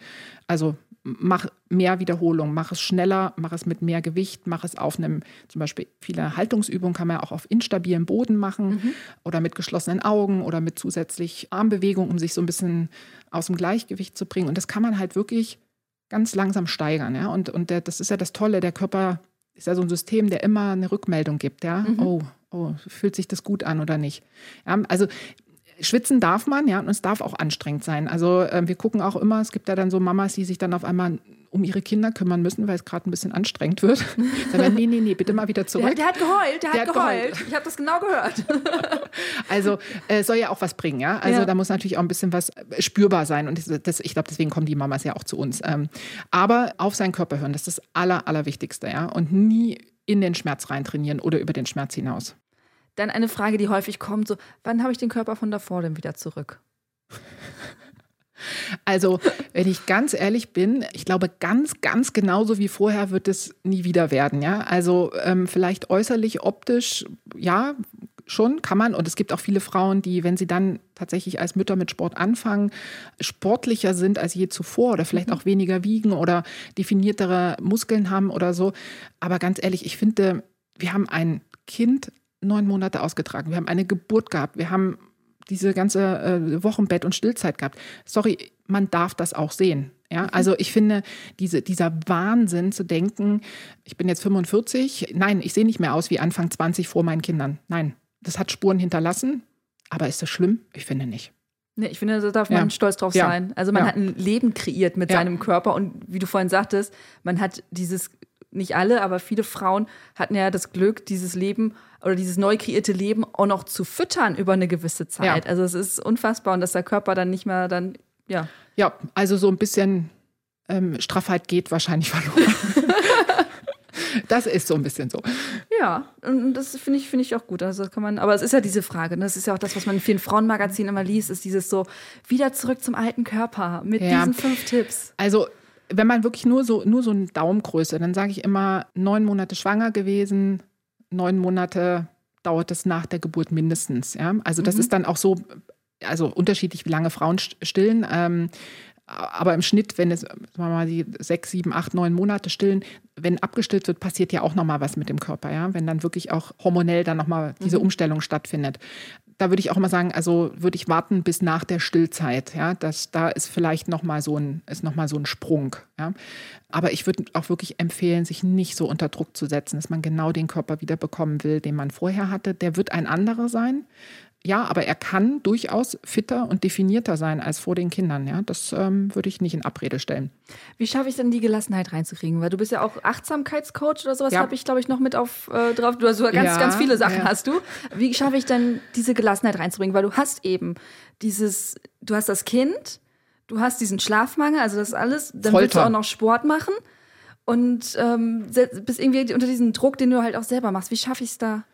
mach mehr Wiederholungen, mach es schneller, mach es mit mehr Gewicht, mach es auf einem, zum Beispiel viele Haltungsübungen kann man ja auch auf instabilem Boden machen oder mit geschlossenen Augen oder mit zusätzlich Armbewegungen, um sich so ein bisschen aus dem Gleichgewicht zu bringen. Und das kann man halt wirklich ganz langsam steigern. Ja? Und das ist ja das Tolle, der Körper ist ja so ein System, der immer eine Rückmeldung gibt. Ja? Oh, fühlt sich das gut an oder nicht? Ja, also schwitzen darf man, ja, und es darf auch anstrengend sein. Also wir gucken auch immer, es gibt ja dann so Mamas, die sich dann auf einmal um ihre Kinder kümmern müssen, weil es gerade ein bisschen anstrengend wird. Sagen wir, nee, bitte mal wieder zurück. Der hat geheult. Ich habe das genau gehört. Also es soll ja auch was bringen, ja. Also da muss natürlich auch ein bisschen was spürbar sein. Und ich glaube, deswegen kommen die Mamas ja auch zu uns. Aber auf seinen Körper hören, das ist das Allerwichtigste, ja. Und nie in den Schmerz rein trainieren oder über den Schmerz hinaus. Dann eine Frage, die häufig kommt, so, wann habe ich den Körper von davor denn wieder zurück? Also, wenn ich ganz ehrlich bin, ich glaube, ganz genauso wie vorher wird es nie wieder werden. Ja? Also vielleicht äußerlich, optisch, ja, schon kann man. Und es gibt auch viele Frauen, die, wenn sie dann tatsächlich als Mütter mit Sport anfangen, sportlicher sind als je zuvor oder vielleicht auch weniger wiegen oder definiertere Muskeln haben oder so. Aber ganz ehrlich, ich finde, wir haben ein Kind 9 Monate ausgetragen. Wir haben eine Geburt gehabt. Wir haben diese ganze Wochenbett- und Stillzeit gehabt. Sorry, man darf das auch sehen. Ja? Also ich finde, dieser Wahnsinn zu denken, ich bin jetzt 45, nein, ich sehe nicht mehr aus wie Anfang 20 vor meinen Kindern. Nein, das hat Spuren hinterlassen. Aber ist das schlimm? Ich finde nicht. Nee, ich finde, da darf man stolz drauf sein. Also man hat ein Leben kreiert mit seinem Körper und wie du vorhin sagtest, man hat nicht alle, aber viele Frauen hatten ja das Glück, dieses Leben oder dieses neu kreierte Leben auch noch zu füttern über eine gewisse Zeit. Ja. Also es ist unfassbar und dass der Körper dann nicht mehr Ja, also so ein bisschen Straffheit geht wahrscheinlich verloren. Das ist so ein bisschen so. Ja, und das finde ich auch gut. Also das kann man, aber es ist ja diese Frage, ne? Das ist ja auch das, was man in vielen Frauenmagazinen immer liest, ist dieses so, wieder zurück zum alten Körper mit diesen 5 Tipps. Also wenn man wirklich nur so eine Daumengröße, dann sage ich immer 9 Monate schwanger gewesen, 9 Monate dauert es nach der Geburt mindestens. Ja? Also das ist dann auch so, also unterschiedlich, wie lange Frauen stillen. Aber im Schnitt, wenn es, sagen wir mal, die 6, 7, 8, 9 Monate stillen, wenn abgestillt wird, passiert ja auch nochmal was mit dem Körper, ja, wenn dann wirklich auch hormonell dann nochmal diese Umstellung stattfindet. Da würde ich auch mal sagen, also würde ich warten bis nach der Stillzeit, ja, da ist vielleicht nochmal so ein Sprung, ja. Aber ich würde auch wirklich empfehlen, sich nicht so unter Druck zu setzen, dass man genau den Körper wiederbekommen will, den man vorher hatte. Der wird ein anderer sein. Ja, aber er kann durchaus fitter und definierter sein als vor den Kindern. Ja, das würde ich nicht in Abrede stellen. Wie schaffe ich denn die Gelassenheit reinzukriegen? Weil du bist ja auch Achtsamkeitscoach oder sowas, Ja. habe ich, glaube ich, noch mit drauf drauf. Du hast so ganz viele Sachen hast du. Wie schaffe ich denn diese Gelassenheit reinzubringen? Weil du hast eben du hast das Kind, du hast diesen Schlafmangel, also das alles. Dann willst du auch noch Sport machen und bist irgendwie unter diesem Druck, den du halt auch selber machst. Wie schaffe ich es da?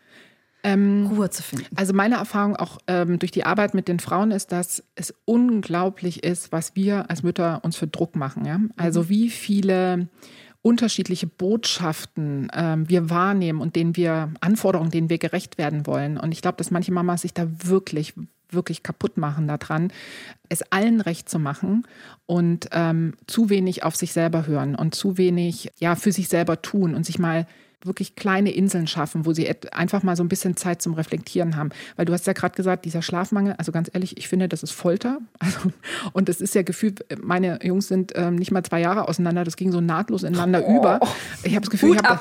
Ruhe zu finden. Also meine Erfahrung auch durch die Arbeit mit den Frauen ist, dass es unglaublich ist, was wir als Mütter uns für Druck machen. Ja? Also wie viele unterschiedliche Botschaften wir wahrnehmen und Anforderungen, denen wir gerecht werden wollen. Und ich glaube, dass manche Mamas sich da wirklich kaputt machen daran, es allen recht zu machen und zu wenig auf sich selber hören und zu wenig für sich selber tun und sich mal wirklich kleine Inseln schaffen, wo sie einfach mal so ein bisschen Zeit zum Reflektieren haben. Weil du hast ja gerade gesagt, dieser Schlafmangel, also ganz ehrlich, ich finde, das ist Folter. Also, und das ist ja gefühlt, meine Jungs sind nicht mal 2 Jahre auseinander, das ging so nahtlos ineinander über. Ich habe das Gefühl, ich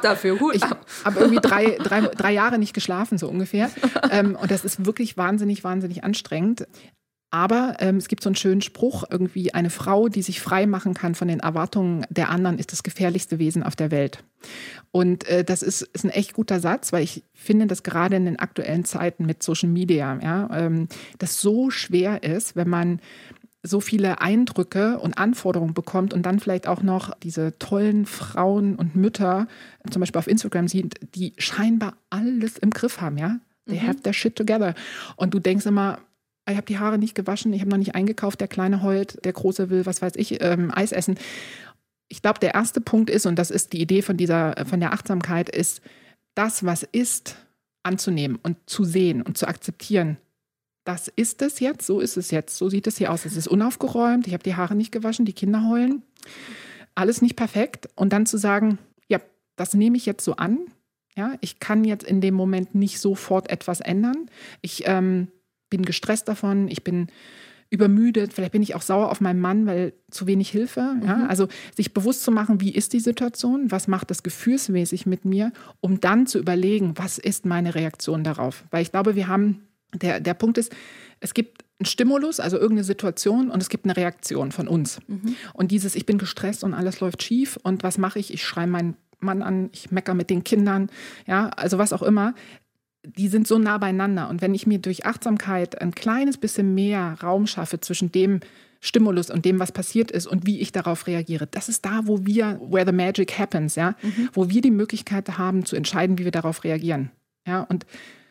habe irgendwie 3 Jahre nicht geschlafen, so ungefähr. Und das ist wirklich wahnsinnig, wahnsinnig anstrengend. Aber es gibt so einen schönen Spruch, irgendwie eine Frau, die sich frei machen kann von den Erwartungen der anderen, ist das gefährlichste Wesen auf der Welt. Und das ist ein echt guter Satz, weil ich finde, dass gerade in den aktuellen Zeiten mit Social Media, das so schwer ist, wenn man so viele Eindrücke und Anforderungen bekommt und dann vielleicht auch noch diese tollen Frauen und Mütter, zum Beispiel auf Instagram sieht, die scheinbar alles im Griff haben, ja. They have their shit together. Und du denkst immer, ich habe die Haare nicht gewaschen, ich habe noch nicht eingekauft, der Kleine heult, der Große will, was weiß ich, Eis essen. Ich glaube, der erste Punkt ist, und das ist die Idee von der Achtsamkeit, ist, das, was ist, anzunehmen und zu sehen und zu akzeptieren. Das ist es jetzt, so ist es jetzt, so sieht es hier aus. Es ist unaufgeräumt, ich habe die Haare nicht gewaschen, die Kinder heulen, alles nicht perfekt. Und dann zu sagen, ja, das nehme ich jetzt so an. Ja, ich kann jetzt in dem Moment nicht sofort etwas ändern. Ich bin gestresst davon, ich bin übermüdet, vielleicht bin ich auch sauer auf meinen Mann, weil zu wenig Hilfe. Ja? Also sich bewusst zu machen, wie ist die Situation, was macht das gefühlsmäßig mit mir, um dann zu überlegen, was ist meine Reaktion darauf. Weil ich glaube, der Punkt ist, es gibt einen Stimulus, also irgendeine Situation und es gibt eine Reaktion von uns. Und dieses, ich bin gestresst und alles läuft schief und was mache ich? Ich schreie meinen Mann an, ich meckere mit den Kindern, ja, also was auch immer. Die sind so nah beieinander. Und wenn ich mir durch Achtsamkeit ein kleines bisschen mehr Raum schaffe zwischen dem Stimulus und dem, was passiert ist und wie ich darauf reagiere, das ist da, where the magic happens, ja, wo wir die Möglichkeit haben, zu entscheiden, wie wir darauf reagieren. Ja, und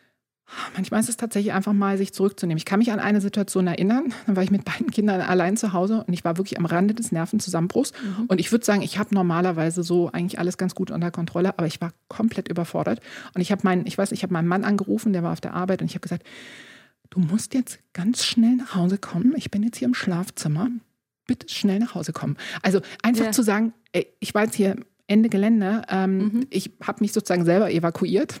manchmal ist es tatsächlich einfach mal, sich zurückzunehmen. Ich kann mich an eine Situation erinnern, dann war ich mit beiden Kindern allein zu Hause und ich war wirklich am Rande des Nervenzusammenbruchs. Und ich würde sagen, ich habe normalerweise so eigentlich alles ganz gut unter Kontrolle, aber ich war komplett überfordert. Und ich habe meinen Mann angerufen, der war auf der Arbeit und ich habe gesagt, du musst jetzt ganz schnell nach Hause kommen. Ich bin jetzt hier im Schlafzimmer. Bitte schnell nach Hause kommen. Also einfach zu sagen, ey, ich war jetzt hier Ende Gelände. Ich habe mich sozusagen selber evakuiert,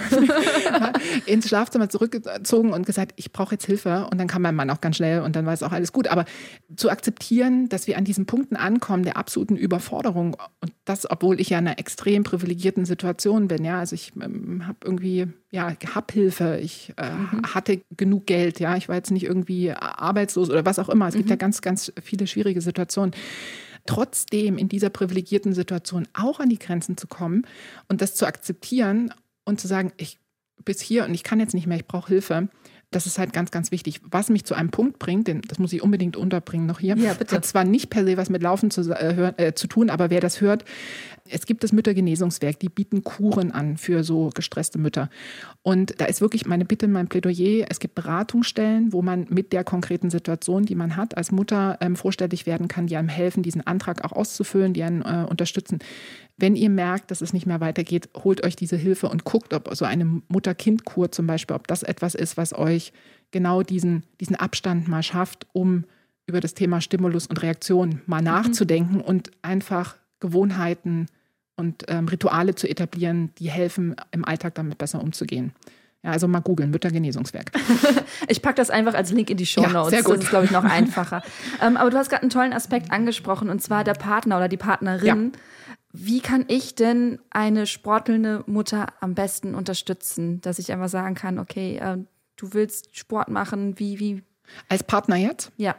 ins Schlafzimmer zurückgezogen und gesagt, ich brauche jetzt Hilfe. Und dann kam mein Mann auch ganz schnell und dann war es auch alles gut. Aber zu akzeptieren, dass wir an diesen Punkten ankommen, der absoluten Überforderung und das, obwohl ich ja in einer extrem privilegierten Situation bin. Ja, also ich habe irgendwie, hab Hilfe, ich hatte genug Geld, ja, ich war jetzt nicht irgendwie arbeitslos oder was auch immer. Es gibt ja ganz, ganz viele schwierige Situationen. Trotzdem in dieser privilegierten Situation auch an die Grenzen zu kommen und das zu akzeptieren und zu sagen, ich bis hier und ich kann jetzt nicht mehr, ich brauche Hilfe, das ist halt ganz, ganz wichtig. Was mich zu einem Punkt bringt, das muss ich unbedingt unterbringen noch hier, hat zwar nicht per se was mit Laufen zu tun, aber wer das hört, es gibt das Müttergenesungswerk, die bieten Kuren an für so gestresste Mütter. Und da ist wirklich meine Bitte, mein Plädoyer, es gibt Beratungsstellen, wo man mit der konkreten Situation, die man hat, als Mutter vorstellig werden kann, die einem helfen, diesen Antrag auch auszufüllen, die einen unterstützen. Wenn ihr merkt, dass es nicht mehr weitergeht, holt euch diese Hilfe und guckt, ob so eine Mutter-Kind-Kur zum Beispiel, ob das etwas ist, was euch genau diesen Abstand mal schafft, um über das Thema Stimulus und Reaktion mal nachzudenken und einfach Gewohnheiten und Rituale zu etablieren, die helfen, im Alltag damit besser umzugehen. Ja, also mal googeln, Müttergenesungswerk. Ich packe das einfach als Link in die Shownotes. Ja, sehr gut. Das ist, glaube ich, noch einfacher. Aber du hast gerade einen tollen Aspekt angesprochen, und zwar der Partner oder die Partnerin. Ja. Wie kann ich denn eine sportelnde Mutter am besten unterstützen, dass ich einfach sagen kann, okay, du willst Sport machen, wie? Als Partner jetzt? Ja.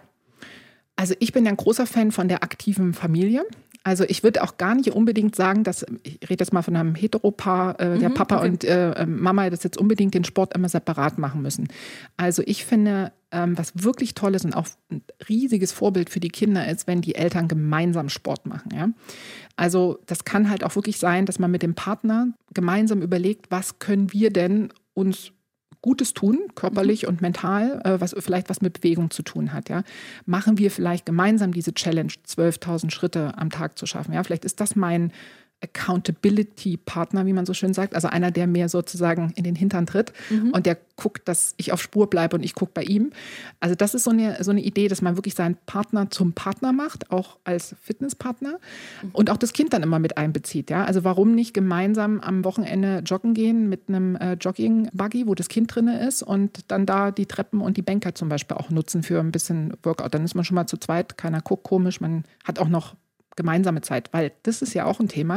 Also ich bin ja ein großer Fan von der aktiven Familie. Also ich würde auch gar nicht unbedingt sagen, dass, ich rede jetzt mal von einem Heteropaar, der Papa und Mama das jetzt unbedingt den Sport immer separat machen müssen. Also ich finde, was wirklich toll ist und auch ein riesiges Vorbild für die Kinder ist, wenn die Eltern gemeinsam Sport machen. Ja? Also das kann halt auch wirklich sein, dass man mit dem Partner gemeinsam überlegt, was können wir denn uns Gutes tun, körperlich und mental, was vielleicht was mit Bewegung zu tun hat. Ja? Machen wir vielleicht gemeinsam diese Challenge, 12.000 Schritte am Tag zu schaffen. Ja? Vielleicht ist das mein Accountability-Partner, wie man so schön sagt. Also einer, der mir sozusagen in den Hintern tritt und der guckt, dass ich auf Spur bleibe und ich gucke bei ihm. Also das ist so eine Idee, dass man wirklich seinen Partner zum Partner macht, auch als Fitnesspartner und auch das Kind dann immer mit einbezieht. Ja? Also warum nicht gemeinsam am Wochenende joggen gehen mit einem Jogging-Buggy, wo das Kind drin ist und dann da die Treppen und die Bänke zum Beispiel auch nutzen für ein bisschen Workout. Dann ist man schon mal zu zweit, keiner guckt komisch, man hat auch noch gemeinsame Zeit, weil das ist ja auch ein Thema.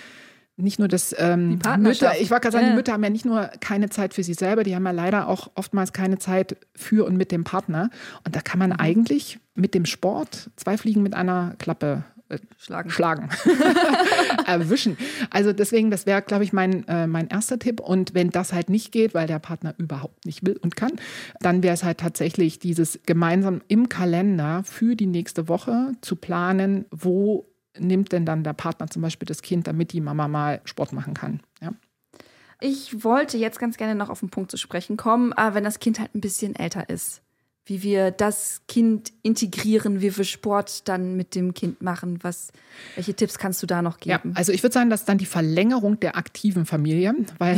Nicht nur das Mütter, ich wollte gerade sagen, die Mütter haben ja nicht nur keine Zeit für sich selber, die haben ja leider auch oftmals keine Zeit für und mit dem Partner. Und da kann man eigentlich mit dem Sport 2 Fliegen mit einer Klappe schlagen. Erwischen. Also deswegen, das wäre, glaube ich, mein erster Tipp. Und wenn das halt nicht geht, weil der Partner überhaupt nicht will und kann, dann wäre es halt tatsächlich dieses gemeinsam im Kalender für die nächste Woche zu planen, wo nimmt denn dann der Partner zum Beispiel das Kind, damit die Mama mal Sport machen kann. Ja. Ich wollte jetzt ganz gerne noch auf den Punkt zu sprechen kommen, wenn das Kind halt ein bisschen älter ist. Wie wir das Kind integrieren, wie wir Sport dann mit dem Kind machen. Welche Tipps kannst du da noch geben? Ja, also ich würde sagen, das ist dann die Verlängerung der aktiven Familie, weil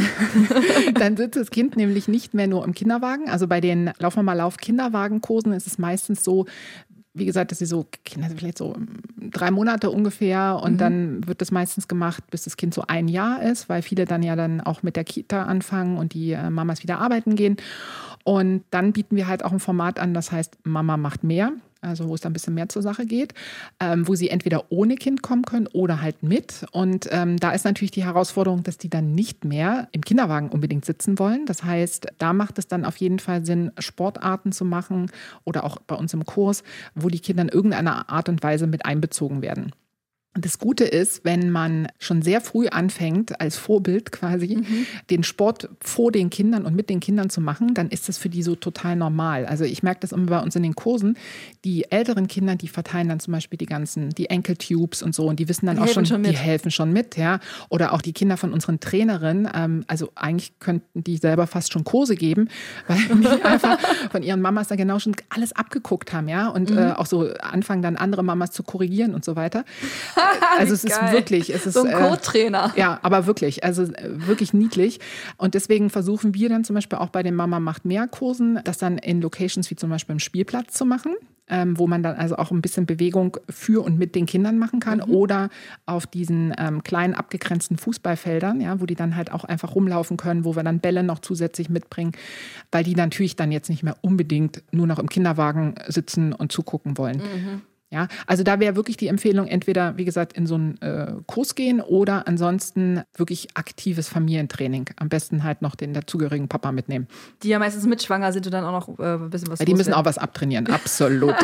dann sitzt das Kind nämlich nicht mehr nur im Kinderwagen. Also bei den Lauf-mal-Lauf-Kinderwagenkursen ist es meistens so, wie gesagt, dass sie so Kinder vielleicht so 3 Monate ungefähr und dann wird das meistens gemacht, bis das Kind so 1 Jahr ist, weil viele dann auch mit der Kita anfangen und die Mamas wieder arbeiten gehen. Und dann bieten wir halt auch ein Format an, das heißt Mama macht mehr, also wo es dann ein bisschen mehr zur Sache geht, wo sie entweder ohne Kind kommen können oder halt mit. Und da ist natürlich die Herausforderung, dass die dann nicht mehr im Kinderwagen unbedingt sitzen wollen. Das heißt, da macht es dann auf jeden Fall Sinn, Sportarten zu machen oder auch bei uns im Kurs, wo die Kinder in irgendeiner Art und Weise mit einbezogen werden. Und das Gute ist, wenn man schon sehr früh anfängt, als Vorbild quasi, den Sport vor den Kindern und mit den Kindern zu machen, dann ist das für die so total normal. Also ich merke das immer bei uns in den Kursen. Die älteren Kinder, die verteilen dann zum Beispiel die Enkeltubes und so und die wissen dann die helfen schon mit. Ja. Oder auch die Kinder von unseren Trainerinnen, also eigentlich könnten die selber fast schon Kurse geben, weil die einfach von ihren Mamas da genau schon alles abgeguckt haben. Ja. Und auch so anfangen dann andere Mamas zu korrigieren und so weiter. Also es ist wirklich, so ein Co-Trainer. Ja, aber wirklich, also wirklich niedlich. Und deswegen versuchen wir dann zum Beispiel auch bei den Mama macht mehr Kursen, das dann in Locations wie zum Beispiel im Spielplatz zu machen, wo man dann also auch ein bisschen Bewegung für und mit den Kindern machen kann oder auf diesen kleinen abgegrenzten Fußballfeldern, ja, wo die dann halt auch einfach rumlaufen können, wo wir dann Bälle noch zusätzlich mitbringen, weil die natürlich dann jetzt nicht mehr unbedingt nur noch im Kinderwagen sitzen und zugucken wollen. Ja, also da wäre wirklich die Empfehlung, entweder, wie gesagt, in so einen Kurs gehen oder ansonsten wirklich aktives Familientraining. Am besten halt noch den dazugehörigen Papa mitnehmen. Die ja meistens mitschwanger sind und dann auch noch ein bisschen was Die müssen auch was abtrainieren, absolut.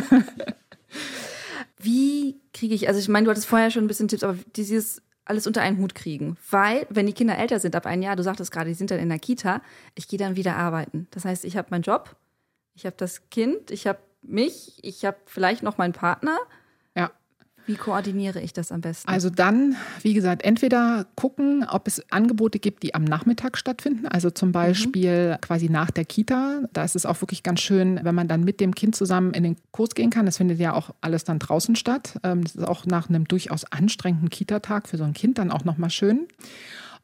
Wie kriege ich, also ich meine, du hattest vorher schon ein bisschen Tipps, aber dieses alles unter einen Hut kriegen. Weil, wenn die Kinder älter sind, ab 1 Jahr, du sagtest gerade, die sind dann in der Kita, ich gehe dann wieder arbeiten. Das heißt, ich habe meinen Job, ich habe das Kind, ich habe mich, ich habe vielleicht noch meinen Partner. Ja. Wie koordiniere ich das am besten? Also dann, wie gesagt, entweder gucken, ob es Angebote gibt, die am Nachmittag stattfinden. Also zum Beispiel quasi nach der Kita. Da ist es auch wirklich ganz schön, wenn man dann mit dem Kind zusammen in den Kurs gehen kann. Das findet ja auch alles dann draußen statt. Das ist auch nach einem durchaus anstrengenden Kita-Tag für so ein Kind dann auch nochmal schön.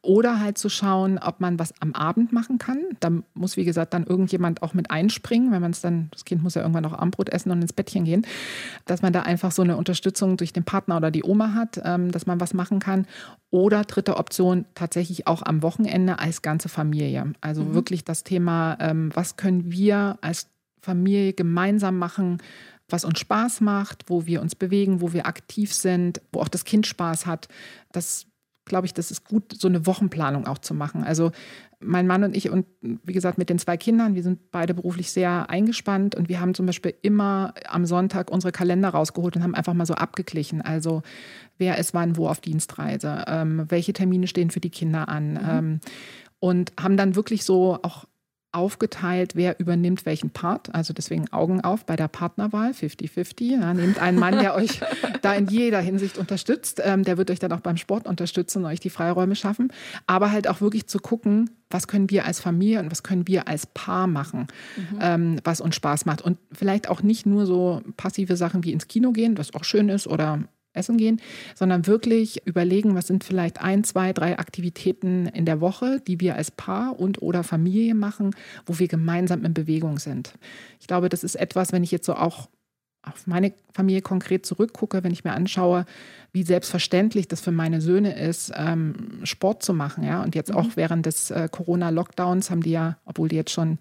Oder halt zu schauen, ob man was am Abend machen kann. Da muss, wie gesagt, dann irgendjemand auch mit einspringen, wenn man es dann, das Kind muss ja irgendwann auch Abendbrot essen und ins Bettchen gehen, dass man da einfach so eine Unterstützung durch den Partner oder die Oma hat, dass man was machen kann. Oder dritte Option, tatsächlich auch am Wochenende als ganze Familie. Also wirklich das Thema, was können wir als Familie gemeinsam machen, was uns Spaß macht, wo wir uns bewegen, wo wir aktiv sind, wo auch das Kind Spaß hat. Das glaube ich, das ist gut, so eine Wochenplanung auch zu machen. Also mein Mann und ich und wie gesagt mit den 2 Kindern, wir sind beide beruflich sehr eingespannt und wir haben zum Beispiel immer am Sonntag unsere Kalender rausgeholt und haben einfach mal so abgeglichen. Also wer ist wann wo auf Dienstreise, welche Termine stehen für die Kinder an und haben dann wirklich so auch aufgeteilt, wer übernimmt welchen Part. Also deswegen Augen auf bei der Partnerwahl, 50-50. Ja, nehmt einen Mann, der euch da in jeder Hinsicht unterstützt. Der wird euch dann auch beim Sport unterstützen und euch die Freiräume schaffen. Aber halt auch wirklich zu gucken, was können wir als Familie und was können wir als Paar machen, was uns Spaß macht. Und vielleicht auch nicht nur so passive Sachen wie ins Kino gehen, was auch schön ist, oder essen gehen, sondern wirklich überlegen, was sind vielleicht 1, 2, 3 Aktivitäten in der Woche, die wir als Paar und oder Familie machen, wo wir gemeinsam in Bewegung sind. Ich glaube, das ist etwas, wenn ich jetzt so auch auf meine Familie konkret zurückgucke, wenn ich mir anschaue, wie selbstverständlich das für meine Söhne ist, Sport zu machen. Ja? Und jetzt auch während des Corona-Lockdowns haben die ja, obwohl die jetzt schon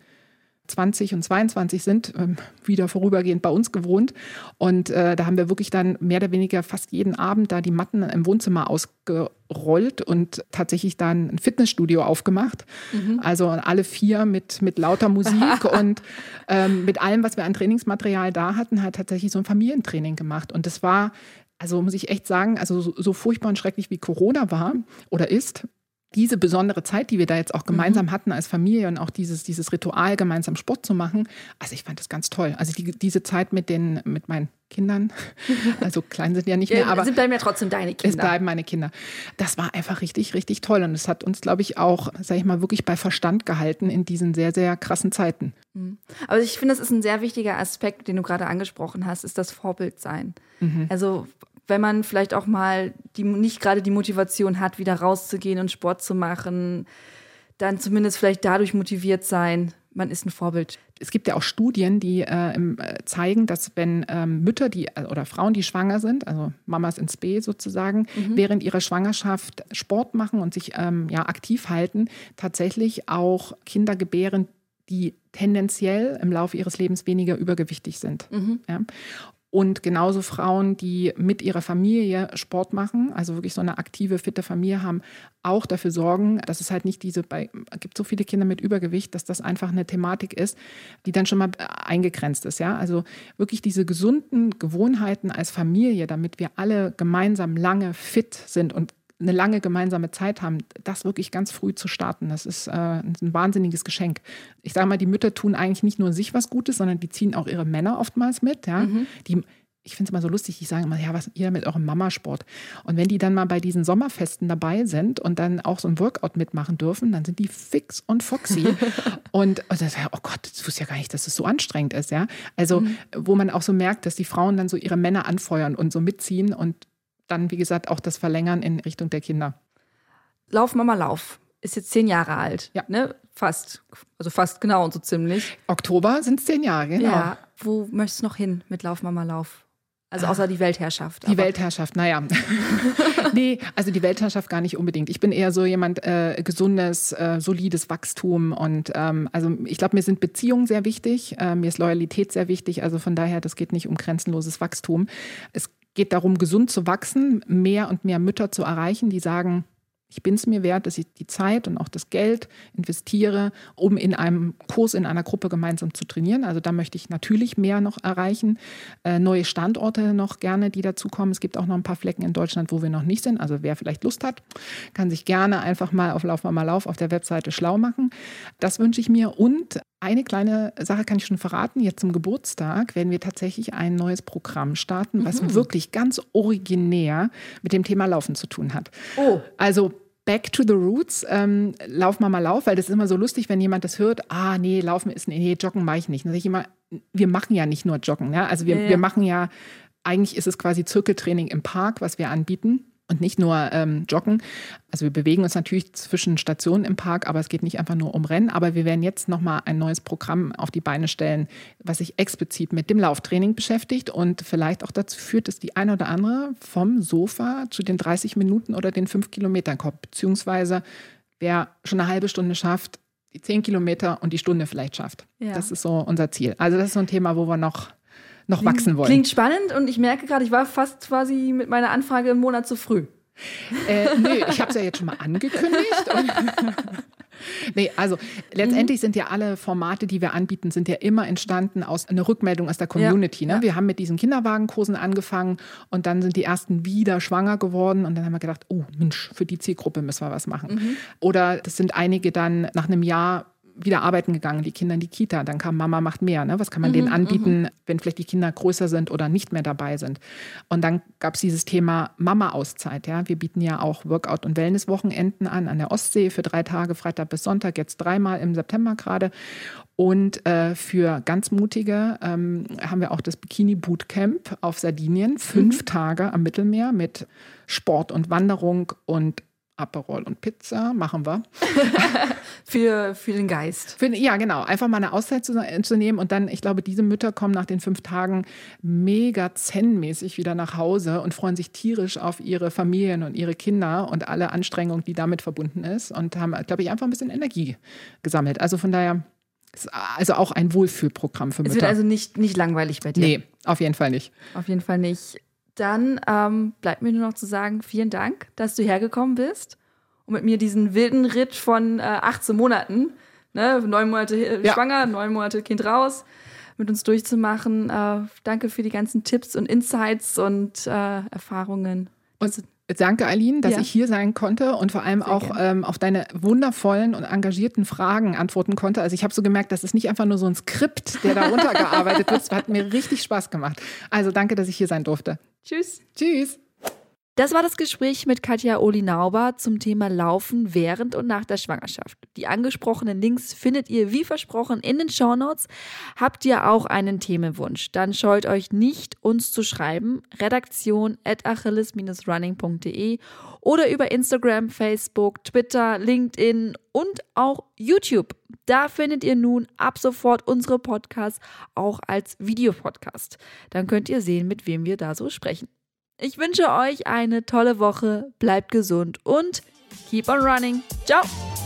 20 und 22 sind, wieder vorübergehend bei uns gewohnt. Und da haben wir wirklich dann mehr oder weniger fast jeden Abend da die Matten im Wohnzimmer ausgerollt und tatsächlich dann ein Fitnessstudio aufgemacht. Also alle 4 mit lauter Musik und mit allem, was wir an Trainingsmaterial da hatten, halt tatsächlich so ein Familientraining gemacht. Und das war, also muss ich echt sagen, also so furchtbar und schrecklich wie Corona war oder ist, diese besondere Zeit, die wir da jetzt auch gemeinsam hatten als Familie und auch dieses Ritual, gemeinsam Sport zu machen, also ich fand das ganz toll. Also diese Zeit mit meinen Kindern, also klein sind ja nicht mehr, aber es bleiben ja trotzdem deine Kinder. Es bleiben meine Kinder. Das war einfach richtig, richtig toll und es hat uns, glaube ich, auch, sage ich mal, wirklich bei Verstand gehalten in diesen sehr, sehr krassen Zeiten. Aber ich finde, das ist ein sehr wichtiger Aspekt, den du gerade angesprochen hast, ist das Vorbildsein. Also wenn man vielleicht auch mal nicht gerade die Motivation hat, wieder rauszugehen und Sport zu machen, dann zumindest vielleicht dadurch motiviert sein, man ist ein Vorbild. Es gibt ja auch Studien, die zeigen, dass wenn Mütter oder Frauen, die schwanger sind, also Mamas ins B sozusagen, während ihrer Schwangerschaft Sport machen und sich aktiv halten, tatsächlich auch Kinder gebären, die tendenziell im Laufe ihres Lebens weniger übergewichtig sind. Ja. Und genauso Frauen, die mit ihrer Familie Sport machen, also wirklich so eine aktive, fitte Familie haben, auch dafür sorgen, dass es halt nicht gibt so viele Kinder mit Übergewicht, dass das einfach eine Thematik ist, die dann schon mal eingegrenzt ist. Ja? Also wirklich diese gesunden Gewohnheiten als Familie, damit wir alle gemeinsam lange fit sind und eine lange gemeinsame Zeit haben, das wirklich ganz früh zu starten. Das ist ein wahnsinniges Geschenk. Ich sage mal, die Mütter tun eigentlich nicht nur sich was Gutes, sondern die ziehen auch ihre Männer oftmals mit. Ja? Ich finde es immer so lustig, die sagen immer, ja, was ihr mit eurem Mamasport? Und wenn die dann mal bei diesen Sommerfesten dabei sind und dann auch so ein Workout mitmachen dürfen, dann sind die fix und foxy. und dann sagen, oh Gott, das wusste ja gar nicht, dass es so anstrengend ist. Ja? Also wo man auch so merkt, dass die Frauen dann so ihre Männer anfeuern und so mitziehen und dann, wie gesagt, auch das Verlängern in Richtung der Kinder. Lauf, Mama, Lauf. Ist jetzt 10 Jahre alt. Ja. Ne? Fast. Also fast genau und so ziemlich. Oktober sind es 10 Jahre, genau. Ja. Wo möchtest du noch hin mit Lauf, Mama, Lauf? Also außer die Weltherrschaft. Weltherrschaft, naja. Nee, also die Weltherrschaft gar nicht unbedingt. Ich bin eher so jemand, gesundes, solides Wachstum. Und also ich glaube, mir sind Beziehungen sehr wichtig. Mir ist Loyalität sehr wichtig. Also von daher, das geht nicht um grenzenloses Wachstum. Es geht darum, gesund zu wachsen, mehr und mehr Mütter zu erreichen, die sagen, ich bin es mir wert, dass ich die Zeit und auch das Geld investiere, um in einem Kurs, in einer Gruppe gemeinsam zu trainieren. Also da möchte ich natürlich mehr noch erreichen. Neue Standorte noch gerne, die dazukommen. Es gibt auch noch ein paar Flecken in Deutschland, wo wir noch nicht sind. Also wer vielleicht Lust hat, kann sich gerne einfach mal auf Lauf Mama Lauf auf der Webseite schlau machen. Das wünsche ich mir. Und eine kleine Sache kann ich schon verraten. Jetzt zum Geburtstag werden wir tatsächlich ein neues Programm starten, was wirklich ganz originär mit dem Thema Laufen zu tun hat. Oh. Also Back to the Roots, Lauf Mama Lauf, weil das ist immer so lustig, wenn jemand das hört, Joggen mache ich nicht. Dann sage ich immer, wir machen ja nicht nur Joggen. Ja? Also wir machen ja, eigentlich ist es quasi Zirkeltraining im Park, was wir anbieten. und nicht nur joggen. Also wir bewegen uns natürlich zwischen Stationen im Park, aber es geht nicht einfach nur um Rennen. Aber wir werden jetzt nochmal ein neues Programm auf die Beine stellen, was sich explizit mit dem Lauftraining beschäftigt und vielleicht auch dazu führt, dass die eine oder andere vom Sofa zu den 30 Minuten oder den 5 Kilometern kommt. Beziehungsweise wer schon eine halbe Stunde schafft, die 10 Kilometer und die Stunde vielleicht schafft. Ja. Das ist so unser Ziel. Also das ist so ein Thema, wo wir noch wachsen wollen. Klingt spannend und ich merke gerade, ich war fast quasi mit meiner Anfrage einen Monat zu früh. Nee, ich habe es ja jetzt schon mal angekündigt. Nee, also letztendlich sind ja alle Formate, die wir anbieten, sind ja immer entstanden aus einer Rückmeldung aus der Community. Ne? Wir haben mit diesen Kinderwagenkursen angefangen und dann sind die ersten wieder schwanger geworden und dann haben wir gedacht, oh Mensch, für die Zielgruppe müssen wir was machen. Oder das sind einige dann nach einem Jahr wieder arbeiten gegangen, die Kinder in die Kita. Dann kam Mama macht mehr. Ne? Was kann man denen anbieten, wenn vielleicht die Kinder größer sind oder nicht mehr dabei sind? Und dann gab es dieses Thema Mama-Auszeit. Ja? Wir bieten ja auch Workout- und Wellness-Wochenenden an der Ostsee für 3 Tage, Freitag bis Sonntag, jetzt 3-mal im September gerade. Und für ganz Mutige haben wir auch das Bikini-Bootcamp auf Sardinien, 5 Tage am Mittelmeer mit Sport und Wanderung und Aperol und Pizza machen wir. für den Geist. Ja, genau. Einfach mal eine Auszeit zu nehmen und dann, ich glaube, diese Mütter kommen nach den 5 Tagen mega zen-mäßig wieder nach Hause und freuen sich tierisch auf ihre Familien und ihre Kinder und alle Anstrengung, die damit verbunden ist und haben, glaube ich, einfach ein bisschen Energie gesammelt. Also von daher ist also auch ein Wohlfühlprogramm für Mütter. Es wird also nicht langweilig bei dir? Nee, auf jeden Fall nicht. Auf jeden Fall nicht. Dann bleibt mir nur noch zu sagen, vielen Dank, dass du hergekommen bist und mit mir diesen wilden Ritt von 18 Monaten, ne, 9 Monate schwanger, 9 Monate Kind raus, mit uns durchzumachen. Danke für die ganzen Tipps und Insights und Erfahrungen. Und danke, Aline, dass ich hier sein konnte und vor allem auch auf deine wundervollen und engagierten Fragen antworten konnte. Also ich habe so gemerkt, das ist nicht einfach nur so ein Skript, der da runtergearbeitet wird. Es hat mir richtig Spaß gemacht. Also danke, dass ich hier sein durfte. Tschüss. Tschüss. Das war das Gespräch mit Katja Olinauber zum Thema Laufen während und nach der Schwangerschaft. Die angesprochenen Links findet ihr wie versprochen in den Shownotes. Habt ihr auch einen Themenwunsch? Dann scheut euch nicht, uns zu schreiben. redaktion@achilles-running.de oder über Instagram, Facebook, Twitter, LinkedIn und auch YouTube. Da findet ihr nun ab sofort unsere Podcasts auch als Videopodcast. Dann könnt ihr sehen, mit wem wir da so sprechen. Ich wünsche euch eine tolle Woche, bleibt gesund und keep on running. Ciao!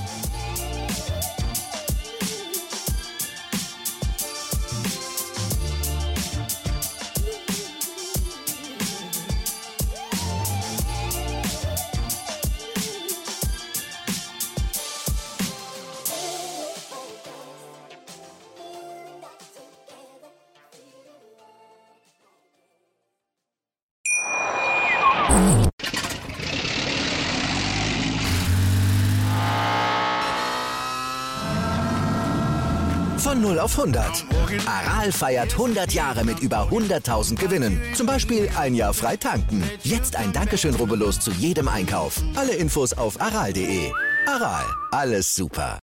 Von 0 auf 100. Aral feiert 100 Jahre mit über 100.000 Gewinnen. Zum Beispiel ein Jahr frei tanken. Jetzt ein Dankeschön, rubbellos zu jedem Einkauf. Alle Infos auf aral.de. Aral, alles super.